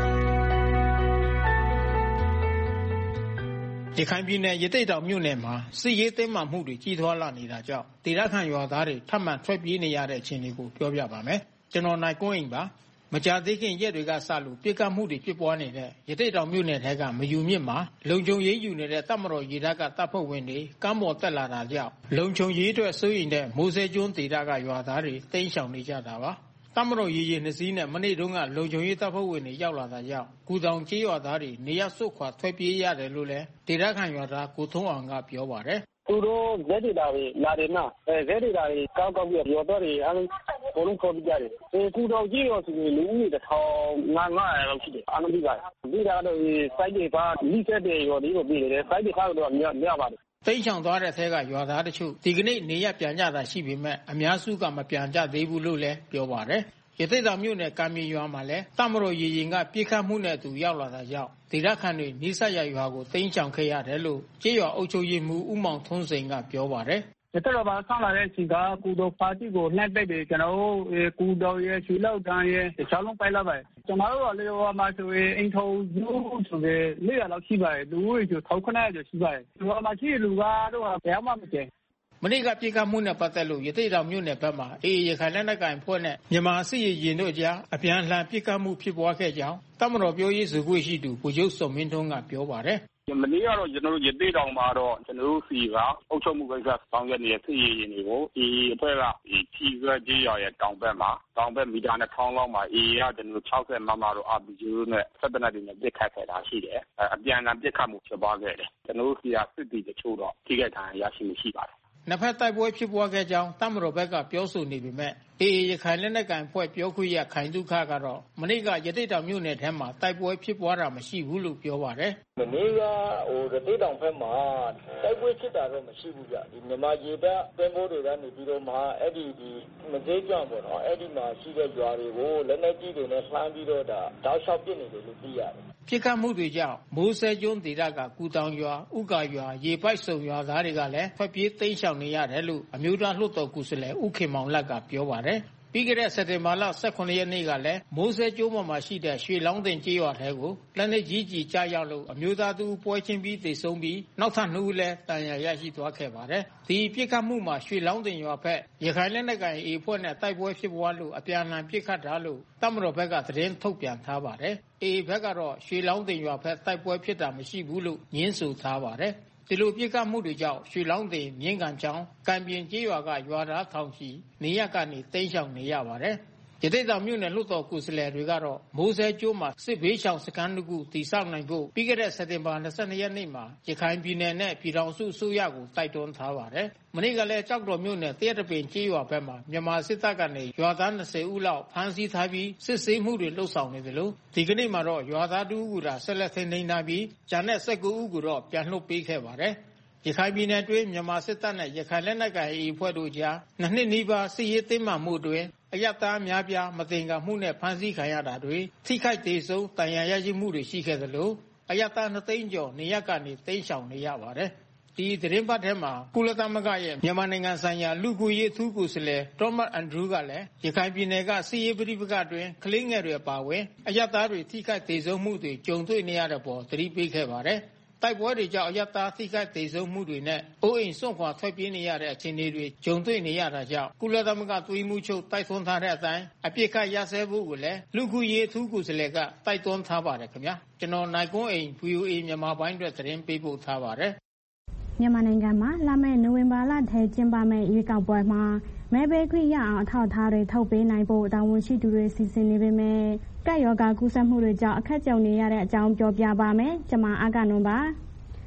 S12: ရခိုင်ပြည်နယ်ရသေ့တောင်မြို့နယ်မှာစစ်ရေးတင်းမာမှုတွေကြီးထွားလာနေတာကြောင့်ဒေသခံရွာသားတွေထပ်မံထွက်ပြေးနေရတဲ့အခြေအနေကိုပြောပြပါမယ်။ကျွန်တော်နိုင်ကွန်းအိမ်ပါ။မကြာသေးခင်ရက်တွေကစလို့ပြစ်ခတ်မှုတွေဖြစ်ပွားနေတဲ့ရသေ့တောင်မြို့နယ်ထဲကမယူမြစ်မှာလုံခြုံရေးယူနေတဲ့တပ်မတော်ရေတပ်ကတပ်ဖွဲ့ဝင်တွေကမ်းပေါ်တက်လာတာကြောင့်လုံခြုံရေးအတွက်စိုးရိမ်တဲ့မိုးစဲကျွန်းဒေသကရွာသားတွေတိမ်းရှောင်နေကြတာပါ။တပ်မတော်ရေနှစ်စီးနဲ့မနေ့တုန်းကလုံခြုံရေးတပ်ဖွဲ့ဝင်တွေရောက်လာတာကြောင့်ကူတောင်ကျေးရွာသားတွေနေရစွတ်ခွာထွက်ပြေးရတယ်လို့လည်းဒေသခံရွာသားကိုထုံးအောင်ကပြောပါတယ်
S13: ။သူတို့ဇက်ဒေတာတွေလာတယ်နော်ဇက်ဒေတာတွေကောက်ပြီးရောတော့တွေအားလုံးဘလုံးခေါ်ပြကြတယ်ကူတောင်ကြီးရောဆိုရင်လူဦးရေ1500လောက်ရှိတယ်အားလုံးပြီးပါတယ်ဒီကတော့စိုက်တွေပါလိစက်တွေရောဒီလိုပြီးတယ်စိုက်တွေကတော့များပါတယ်
S12: တိမ်းချောင်သွားတဲ့ထဲကရွာသားတချို့ဒီကနေ့နေရပြန်ကြတာရှိပေမဲ့အများစုကမပြန်ကြသေးဘူးလို့လည်းပြောပါတယ်ရသေ့တောင်မြို့နယ်ကံမြေရွာမှာလည်းတမတော်ရေရင်ကပြစ်ခတ်မှုနဲ့အတူရောက်လာတာကြောင့်ဒေသခံတွေနိစ္စရရွာကိုတိမ်းချောင်ခဲ့ရတယ်လို့ကျေးရွာအုပ်ချုပ်ရေးမှူးဦးမောင်ထွန်းစိန်ကပြောပါတယ်
S13: ရသေ့တောင်မှာဆောင်းလာတဲ့အချိန်ကကူတော်ပါတီကိုနှက်ပိတ်တယ်ကျွန်တော်တို့ကူတော်ရဲ့ရွှေလောက်တန်းရဲ့တခြားလုံးပိုက်လာပါတယ်ကျွန်တော်တို့ကလေဟိုမှာဆိုရင်အိမ်ထုံယူဆိုတဲ့400လောက်ရှိပါတယ်လူဦးရေဆို1900ကျော်ရှိပါတယ်ဒီမှာရှိလူကတော့ဘယ်မှမကျန်
S12: မနေ့ကပြစ်ခတ်မှုနဲ့ပတ်သက်လို့ရသေ့တောင်မြို့နယ်ဘက်မှာအေအေရခိုင်လက်နက်ကိုင်ဖွဲ့နဲ့မြန်မာစစ်ရေးရင်တို့ကြားအပြန်အလှန်ပြစ်ခတ်မှုဖြစ်ပွားခဲ့ကြောင်းတပ်မတော်ပြောရေးဆိုခွင့်ရှိသူဗိုလ်ချုပ်စောမင်းထွန်းကပြောပါတယ်
S14: မနေ့ကတော့ကျွန်တော်တို့ရသေ့တောင်မှာတော့ကျွန်တော်တို့စီကအုပ်ချုပ်မှုကိစ္စဆောင်ရွက်နေတဲ့စစ်ရေးရင်တွေကိုအေအေအဖွဲ့ကဖြီးဆွဲကြေးရွာရဲ့တောင်ဘက်မီတာနဲ့ထောင်းလောက်မှာအေအေကကျွန်တော်တို့60မမတို့ RPG နဲ့စက်တနက်တွေနဲ့ပစ်ခတ်ခဲ့တာရှိတယ်အပြန်အလှန်ပစ်ခတ်မှုဖြစ်ပွားခဲ့တယ်ကျွန်တော်တို့စီကစစ်တီတချို့တော့ထိခိုက်ဒဏ်ရာရရှိမှုရှိပါတယ်
S12: နှစ်ဖက်တိုက်ပွဲဖြစ်ပွားခဲ့ကြောင်းတပ်မတော်ဘက်ကပြောဆိုနေပေမဲ့အေအေရခိုင်လက်နက်ကိုင်ဖွဲ့ပြောခွင့်ရခိုင်ဒုက္ခကတော့မနေ့ကရသေ့တောင်မြို့နယ်ထဲမှာတိုက်ပွဲဖြစ်ပွားတာမရှိဘူးလို့ပြောပါတယ်
S15: မနေ့ကရသေ့တောင်ဘက်မှာတိုက်ပွဲဖြစ်တာတော့မရှိဘူးဗျဒီမြန်မာရေဘက်သင်္ဘောတွေကနေပြီးတော့မှအဲ့ဒီမသေးကြပေါ့နော်အဲ့ဒီမှာရှိတဲ့ရွာတွေကိုလက်နက်ကြီးတွေနဲ့လှမ်းပြီးတော့တောက်လျှောက်ပစ်နေတယ်လို့သိရတယ်
S12: ပြစ်ခတ်မှုတွေကြောင့်မိုးစဲကျွန်းဒေသကကူတောင်ရွာဥက္ကာရွာရေပိုက်စုံရွာသားတွေကလည်းထွက်ပြေးတိမ်းရှောင်နေရတယ်လို့အမျိုးသားလွှတ်တော်ကိုယ်စားလှယ်ဦးခင်မောင်လတ်ကပြောပါတယ်ပြီးခဲ့တဲ့စက်တင်ဘာလ18ရက်နေ့ကလည်းမိုးစဲကျိုးပေါ်မှာရှိတဲ့ရွှေလောင်းတင်ကျေးရွာထဲကိုလက်နက်ကြီးကြီးကြားရောက်လို့အမျိုးသားသူပွဲချင်းပြီးသေဆုံးပြီးနောက်ထပ်2ဦးလည်းတန်ရာရရှိသွားခဲ့ပါတယ်။ဒီပြစ်ခတ်မှုမှာရွှေလောင်းတင်ရွာဘက်ရခိုင်လက်နက်ကိုင်အေဖွဲ့နဲ့တိုက်ပွဲဖြစ်ပွားလို့အပြန်အလှန်ပြစ်ခတ်တာလို့တပ်မတော်ဘက်ကသတင်းထုတ်ပြန်ထားပါတယ်။အေဘက်ကတော့ရွှေလောင်းတင်ရွာဘက်တိုက်ပွဲဖြစ်တာမရှိဘူးလို့ညင်းဆိုထားပါတယ်။ဒီလိုပြစ်ခတ်မှုတွေကြောင့်ရွှေလောင်းတင်မြင်းကန်ချောင်းကံပြင်ကျေးရွာကရွာသားထောင်ချီနေရကနေတိမ်းရှောင်နေရပါတယ်။ရသေ့တောင်မြို့နယ်လွှတ်တော်ကိုယ်စားလှယ်တွေကတော့မိုးစဲကျိုးမှာစစ်ဘေးရှောင်စခန်းတစ်ခုတည်ဆောက်နိုင်ဖို့ပြီးခဲ့တဲ့စက်တင်ဘာ22ရက်နေ့မှာရခိုင်ပြည်နယ်နဲ့ပြည်ထောင်စုအစိုးရကိုတိုက်တွန်းထားပါတယ်။မနေ့ကလည်းကြောက်တော်မြို့နယ်တရက်တပင်ကျေးရွာဘက်မှာမြန်မာစစ်တပ်ကနေရွာသား20ဦးလောက်ဖမ်းဆီးထားပြီးစစ်ဆေးမှုတွေလှုပ်ဆောင်နေတယ်လို့ဒီကနေ့မှာတော့ရွာသား2ဦးကဆက်လက်ထိန်းသိမ်းထားပြီးကျန်တဲ့19ဦးကိုတော့ပြန်လွှတ်ပေးခဲ့ပါတယ်။ရခိုင်ပြည်နယ်တွင်းမြန်မာစစ်တပ်နဲ့ရခိုင်လက်နက်ကိုင်အေအဖွဲ့တို့ကြား2နှစ်နီးပါးစစ်ရေးတင်းမာမှုတွင်အယက်သားများပြားမတင်ကမှုနဲ့ဖမ်းဆီးခံရတာတွေထိခိုက်ဒေဆုံးတန်ရာရရှိမှုတွေရှိခဲ့သလိုအယက်သား2သိန်းကျော်နေရပ်ကနေတိမ်းရှောင်နေရပါတယ်။ဒီသတင်းပတ်ထဲမှာကုလသမဂ္ဂရဲ့မြန်မာနိုင်ငံဆိုင်ရာလူ့ကူရေးအထူးကိုယ်စားလှယ်ဒေါမတ်အန်ဒရူးကလည်းရခိုင်ပြည်နယ်ကစစ်ရေးပဋိပက္ခတွင်ကလေးငယ်တွေအပါအဝင်အယက်သားတွေထိခိုက်ဒေဆုံးမှုတွေကြုံတွေ့နေရတဲ့ပေါ်သတိပေးခဲ့ပါတယ်။တိုက်ပွဲတွေကြောင့်အယက်သားထိခိုက်ဒေဆုံးမှုတွေနဲ့အိုးအိမ်စွန့်ခွာထွက်ပြေးနေရတဲ့အခြေအနေတွေကြုံတွေ့နေရတာကြောင့်ကုလသမဂ္ဂသွေးမှုချုပ်တိုက်တွန်းထားတဲ့အတိုင်းအပြစ်ခတ်ရစဲဖို့ကိုလည်းလူခုရေးအထူးကိုယ်စားလှယ်ကတိုက်တွန်းထားပါတယ်ခင်ဗျာကျွန်တော်နိုင်ကွန်းအိမ် VOA မြန်မာပိုင်းအတွက်သတင်းပေးပို့ထားပါတယ်
S16: မြန်မာနိုင်ငံမှာလာမယ့်နိုဝင်ဘာလထဲကျင်းပမယ့်ရွေးကောက်ပွဲမှာမဲပေးခွင့်ရအောင်အထောက်အထားတွေထုတ်ပေးနိုင်ဖို့တာဝန်ရှိသူတွေစီစဉ်နေပေမဲ့ကပ်ရောဂါကူးစက်မှုတွေကြောင့်အခက်ကြုံနေရတဲ့အကြောင်းပြောပြပါမယ်။ကျွန်မအာကနွန်ပါ။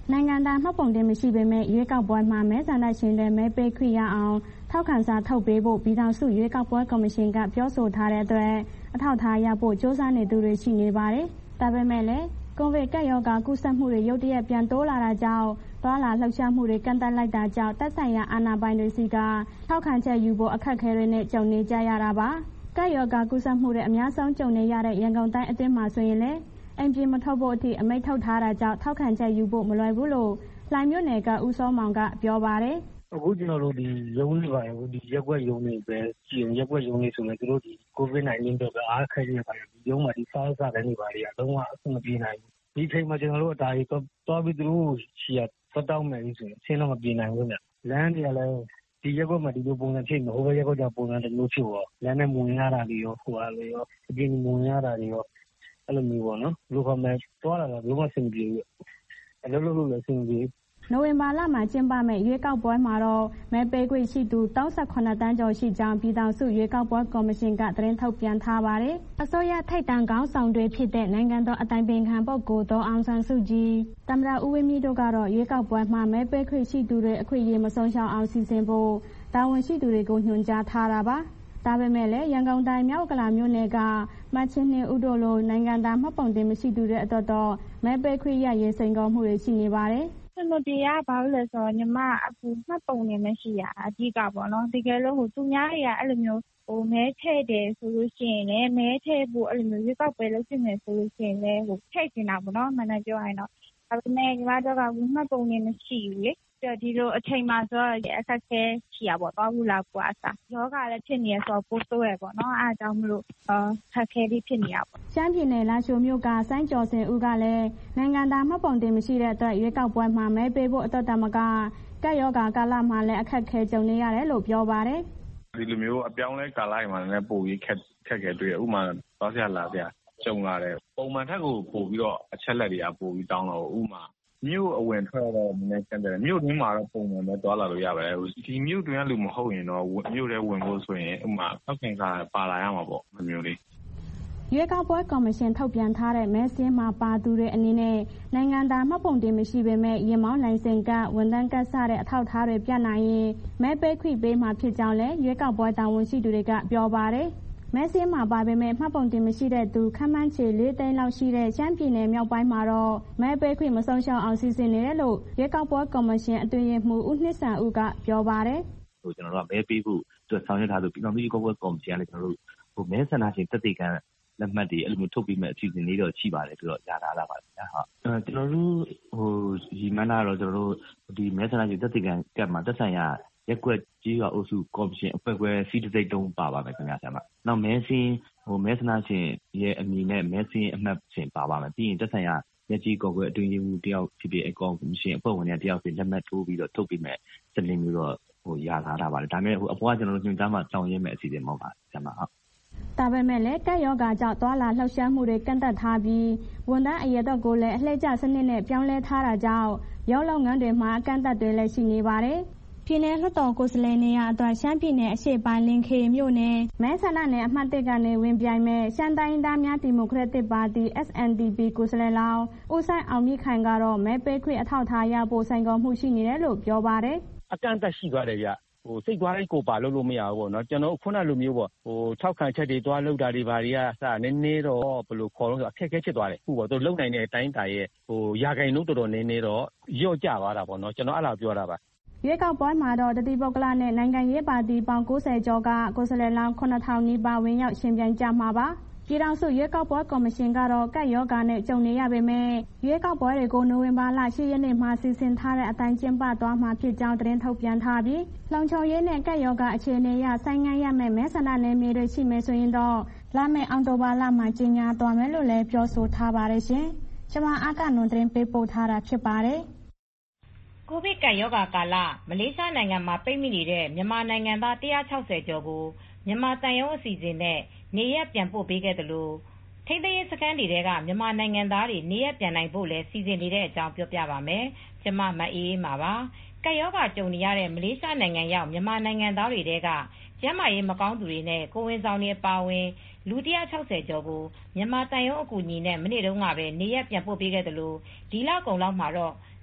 S16: နိုင်ငံသားမှတ်ပုံတင်မရှိပေမဲ့ရွေးကောက်ပွဲမှာမဲဆန္ဒရှင်တွေမဲပေးခွင့်ရအောင်ထောက်ခံစာထုတ်ပေးဖို့ပြည်ထောင်စုရွေးကောက်ပွဲကော်မရှင်ကပြောဆိုထားတဲ့အတွက်အထောက်အထားရဖို့စ조사နေသူတွေရှိနေပါတယ်။ဒါပေမဲ့လည်းကိုဗစ်ကပ်ရောဂါကူးစက်မှုတွေရုတ်တရက်ပြန်တိုးလာတာကြောင့်သွားလာလှုပ်ရှားမှုတွေကန့်သတ်လိုက်တာကြောင့်သက်ဆိုင်ရာအာဏာပိုင်တွေစီကထောက်ခံချက်ယူဖို့အခက်အခဲတွေနဲ့ကြုံနေကြရတာပါ။ကပ်ရောဂါကူးစက်မှုတွေအများဆုံးကြုံနေရတဲ့ရန်ကုန်တိုင်းအတွင်းမှာဆိုရင်လည်းအိမ်ပြင်မထွက်ဖို့အထိအမိန့်ထုတ်ထားတာကြောင့်ထောက်ခံချက်ယူဖို့မလွယ်ဘူးလို့လှိုင်မြို့နယ်ကဦးစောမောင်ကပြောပါတယ်
S2: ။အခုကျွန်တော်တို့ဒီရုံးတွေပါရောဒီရက်ွက်ရုံးတွေပဲကြည့်ရင်ရက်ွက်ရုံးတွေဆိုလည်းသူတို့ဒီ COVID-19 တော့ပဲအားခက်နေပါတယ်ဒီရုံးမှာဒီစားစားတဲ့နေပါတွေကလုံးဝအဆင်မပြေနိုင်ဘူးဒီချိန်မှာကျွန်တော်တို့အတားကြီးတော့ပြီးသူတို့ရှီရပတ်တောင်းမယ်ဆိုရင်အဆင်တော့မပြေနိုင်ဘူးဗျလမ်းတွေကလည်းဒီရက်ွက်မှာဒီလိုပုံစံဖြစ်နေဟိုဘက်ရက်ွက်ကြောင့်ပုံစံတစ်မျိုးဖြစ်တော့လမ်းနဲ့မဝင်ရတာတွေရောဟိုဟာတွေရောအပြင်မဝင်ရတာတွေရောအဲ့လိုမျိုးပေါ့နော်လူကမှတွားလာတာလုံးဝအဆင်ပြေဘူးအဲ့လိုလုပ်လို့အဆင်ပြေ
S16: နိုဝင်ဘာလမှာကျင်းပမယ့်ရွေးကောက်ပွဲမှာတော့မဲပေးခွင့်ရှိသူ38တန်းကျော်ရှိကြောင်းပြည်ထောင်စုရွေးကောက်ပွဲကော်မရှင်ကသတင်းထုတ်ပြန်ထားပါတယ်။အစိုးရထိပ်တန်းခေါင်းဆောင်တွေဖြစ်တဲ့နိုင်ငံတော်အတိုင်ပင်ခံပုဂ္ဂိုလ်ဒေါ်အောင်ဆန်းစုကြည်သမ္မတဦးဝင်းမြင့်တို့ကတော့ရွေးကောက်ပွဲမှာမဲပေးခွင့်ရှိသူတွေအခွင့်အရေးမဆုံးရှုံးအောင်စီစဉ်ဖို့တာဝန်ရှိသူတွေကိုညွှန်ကြားထားတာပါ။ဒါပေမဲ့လည်းရန်ကုန်တိုင်းမြောက်ကလာမြို့နယ်ကမချင်းနှင်းဦးတို့လိုနိုင်ငံသားမှတ်ပုံတင်မရှိသူတွေအတွက်တော့မဲပေးခွင့်ရရေးစိန်ခေါ်မှုတွေရှိနေပါတယ်။
S17: ကျွန်တော်တရားဘာလို့လဲဆိုတော့ညီမအခုမှတ်ပုံနေမရှိရအဓိကပေါ့နော်တကယ်လို့သူများတွေကအဲ့လိုမျိုးမဲထည့်တယ်ဆိုလို့ရှိရင်လည်းမဲထည့်ဖို့အဲ့လိုမျိုးရွေးကောက်ပွဲလုပ်ဖြစ်နေဆိုလို့ရှိရင်လည်းထည့်နေတာပေါ့နော်မှန်တယ်ပြောရရင်တော့ဒါပေမဲ့ညီမတို့ကမှတ်ပုံနေမရှိဘူးလေဒီလိုအချိန်မှာဆိုတော့အခက်ခဲရှိရပေါ့သွားဘူးလားကွာအစားယောဂလည်းဖြစ်နေရဆိုတော့ပိုးတိုးရပေါ့နော်အားကြောင့်မလို့ခက်ခဲလေးဖြစ်နေရပေါ့
S16: ရှမ်းပြည်နယ်လာရှိုမြို့ကစိုင်းကျော်စင်ဦးကလည်းနိုင်ငံသားမှတ်ပုံတင်မရှိတဲ့အတွက်ရွေးကောက်ပွဲမှာမဲပေးဖို့အတွက်တမကကပ်ရောဂါကာလမှာလည်းအခက်ခဲကြုံနေရတယ်လို့ပြောပါတယ်
S8: ဒီလိုမျိုးအပြောင်းလဲကာလမှာလည်းပိုပြီးခက်ခဲတွေ့ရဥမာသွားစရာလာစရာကြုံလာတယ်ပုံမှန်ထက်ကိုပို့ပြီးတော့အချက်လက်တွေကပို့ပြီးတောင်းတော့ဥမာမြို့အဝင်ထွက်တော့နည်းနည်းကျန်တယ်မြို့တွင်းမှာတော့ပုံမှန်ပဲသွားလာလို့ရပါတယ်ဒီမြို့တွင်းကလူမဟုတ်ရင်တော့မြို့ထဲဝင်ဖို့ဆိုရင်ဥမာထောက်ခံစာပါလာရမှာပေါ့မျိုးလေး
S16: ရွေးကောက်ပွဲကော်မရှင်ထုတ်ပြန်ထားတဲ့မဲစင်းမှာပါသူတွေအနေနဲ့နိုင်ငံသားမှတ်ပုံတင်မရှိပေမဲ့ရင်မောင်းလိုင်စင်ကဝန်ထမ်းကတ်စတဲ့အထောက်အထားတွေပြနိုင်ရင်မဲပေးခွင့်ပေးမှာဖြစ်ကြောင်းလည်းရွေးကောက်ပွဲတာဝန်ရှိသူတွေကပြောပါတယ်မဲစင်းမှာပါပေမဲ့မှတ်ပုံတင်မရှိတဲ့သူခန့်မှန်းခြေ4သိန်းလောက်ရှိတဲ့ရှမ်းပြည်နယ်မြောက်ပိုင်းမှာတော့မဲပေးခွင့်မဆုံးရှုံးအောင်စီစဉ်နေတယ်လို့ရွေးကောက်ပွဲကော်မရှင်အတွင်းရေးမှူးဦးနှစ်ဆန်ဦးကပြောပါတယ်
S18: ကျွန်တော်တို့ကမဲပေးဖို့အတွက်ဆောင်ရွက်ထားလို့ပြည်ထောင်စုရွေးကောက်ပွဲကော်မရှင်ကလည်းကျွန်တော်တို့မဲဆန္ဒရှင်သက်သေခံလက်မှတ်တွေအဲ့လိုမျိုးထုတ်ပြီးမဲ့အစီအစဉ်လေးတော့ရှိပါတယ်ဆိုတော့ရထားတာပါဗျာဟုတ်ကျွန်တော်တို့ဒီမန္တတော့ကျွန်တော်တို့ဒီမဲဆန္ဒရှင်သက်သေခံကတ်မှာသက်ဆိုင်ရာရက်ကွက်ကြီးရွာအုပ်စုကော်မရှင်အဖွဲ့ခွဲစီးတစ်စိတ်တုံးပါပါမယ်ခင်ဗျာဆရာမနောက်မဲစင်းမဲဆန္ဒရှင်ရဲ့အမည်နဲ့မဲစင်းအမှတ်ရှင်ပါပါမယ်ပြီးရင်သက်ဆိုင်ရာရက်ကြီးကော်ကွယ်အတွင်းရေးမှူးတယောက်ဖြစ်ဖြစ်ကော်မရှင်အဖွဲ့ဝင်တွေတယောက်ဖြစ်လက်မှတ်ထိုးပြီးတော့ထုတ်ပြီးမဲ့စလင်းမျိုးတော့ရထားတာပါတယ်ဒါပေမဲ့အပေါ်ကကျွန်တော်တို့ညွှန်ကြားမှတောင်းရင်းမဲ့အစီအစဉ်မဟုတ်ပါဆရာမဟုတ်
S16: ဒါပေမဲ့လည်းကပ်ရောဂါကြောင့်သွာလာလှုပ်ရှားမှုတွေကန့်သတ်ထားပြီးဝန်ထမ်းအရေအတွက်ကိုလည်းအလှည့်ကျစနစ်နဲ့ပြောင်းလဲထားတာကြောင့်ရုံးလုပ်ငန်းတွေမှာအကန့်အသတ်တွေလည်းရှိနေပါတယ်။ပြည်내လွှတ်တော်ကိုယ်စားလှယ်နေရာအတွက်ရှမ်းပြည်နယ်အရှေ့ပိုင်းလင်ခေမြို့နယ်မဲဆန္ဒနယ်အမှတ်1ကနေဝင်ပြိုင်မဲ့ရှမ်းတိုင်းသားများဒီမိုကရက်တစ်ပါတီ SNDP ကိုယ်စားလှယ်လောင်းဦးဆိုင်အောင်မြင့်ခိုင်ကတော့မဲပေးခွင့်အထောက်အထားရဖို့ဆိုင်ကောမှုရှိနေတယ်လို့ပြောပါတယ်
S19: ။အကန့်အသတ်ရှိသွားတယ်ဗျ။စိတ်သွားတိုင်းကိုပါလို့မရဘူးပေါ့နော်ကျွန်တော်ခုနလိုမျိုးပေါ့ထောက်ခံချက်တွေတွားလောက်တာတွေဘာတွေကစနည်းနည်းတော့ဘယ်လိုခေါ်လို့ဆိုအခက်အခဲဖြစ်သွားတယ်ခုပေါ့သူလုံနိုင်တဲ့အတိုင်းတာရဲ့ရာဂိုင်နှုန်းတော်တော်နည်းနည်းတော့ရော့ကျသွားတာပေါ့နော်ကျွန်တော်အဲ့လိုပြောတာပါ
S16: ရွေးကောက်ပွဲမှာတော့တတိပုဂ္ဂလနဲ့နိုင်ငံရေးပါတီပေါင်း90ကျော်ကကိုယ်စားလှယ်လောင်း9000နီးပါးဝင်ရောက်ရှင်ပြိုင်ကြမှာပါပြည်ထောင်စုရွေးကောက်ပွဲကော်မရှင်ကတော့ကပ်ရောဂါနဲ့ကြုံနေရပေမဲ့ရွေးကောက်ပွဲတွေကိုနိုဝင်ဘာလ10ရက်နေ့မှာစီစဉ်ထားတဲ့အတိုင်းကျင်းပသွားမှာဖြစ်ကြောင်းသတင်းထုတ်ပြန်ထားပြီးလုံခြုံရေးနဲ့ကပ်ရောဂါအခြေအနေအရဆိုင်းငံ့ရမယ့်မဲဆန္ဒနယ်မြေတွေရှိမယ်ဆိုရင်တော့လာမယ့်အောက်တိုဘာလမှာကြေညာသွားမယ်လို့လည်းပြောဆိုထားပါတယ်ရှင်။ကျွန်မအကနွန်သတင်းပေးပို့ထားတာဖြစ်ပါတယ်
S20: ။ကိုဗစ်ကပ်ရောဂါကာလမလေးရှားနိုင်ငံမှာပိတ်မိနေတဲ့မြန်မာနိုင်ငံသား160ကျော်ကိုမြန်မာတန်ရုံးအစီအစဉ်နဲ့နေရက်ပြန်ပို့ပေးခဲ့တယ်လို့ထိန်းသိမ်းရေးစခန်းတွေကမြန်မာနိုင်ငံသားတွေနေရက်ပြန်နိုင်ဖို့လည်းစီစဉ်နေတဲ့အကြောင်းပြောပြပါမယ်။ကျွန်မမအေးအေးပါပါ။ကပ်ရောဂါကြုံနေရတဲ့မလေးရှားနိုင်ငံရောက်မြန်မာနိုင်ငံသားတွေတဲကကျန်းမာရေးမကောင်းသူတွေနဲ့ကိုဝင်ဆောင်တွေအပါအဝင်လူ160ကျော်ကိုမြန်မာတန်ရုံးအကူအညီနဲ့မနေ့တုန်းကပဲနေရက်ပြန်ပို့ပေးခဲ့တယ်လို့ဒီလကုန်လောက်မှာတော့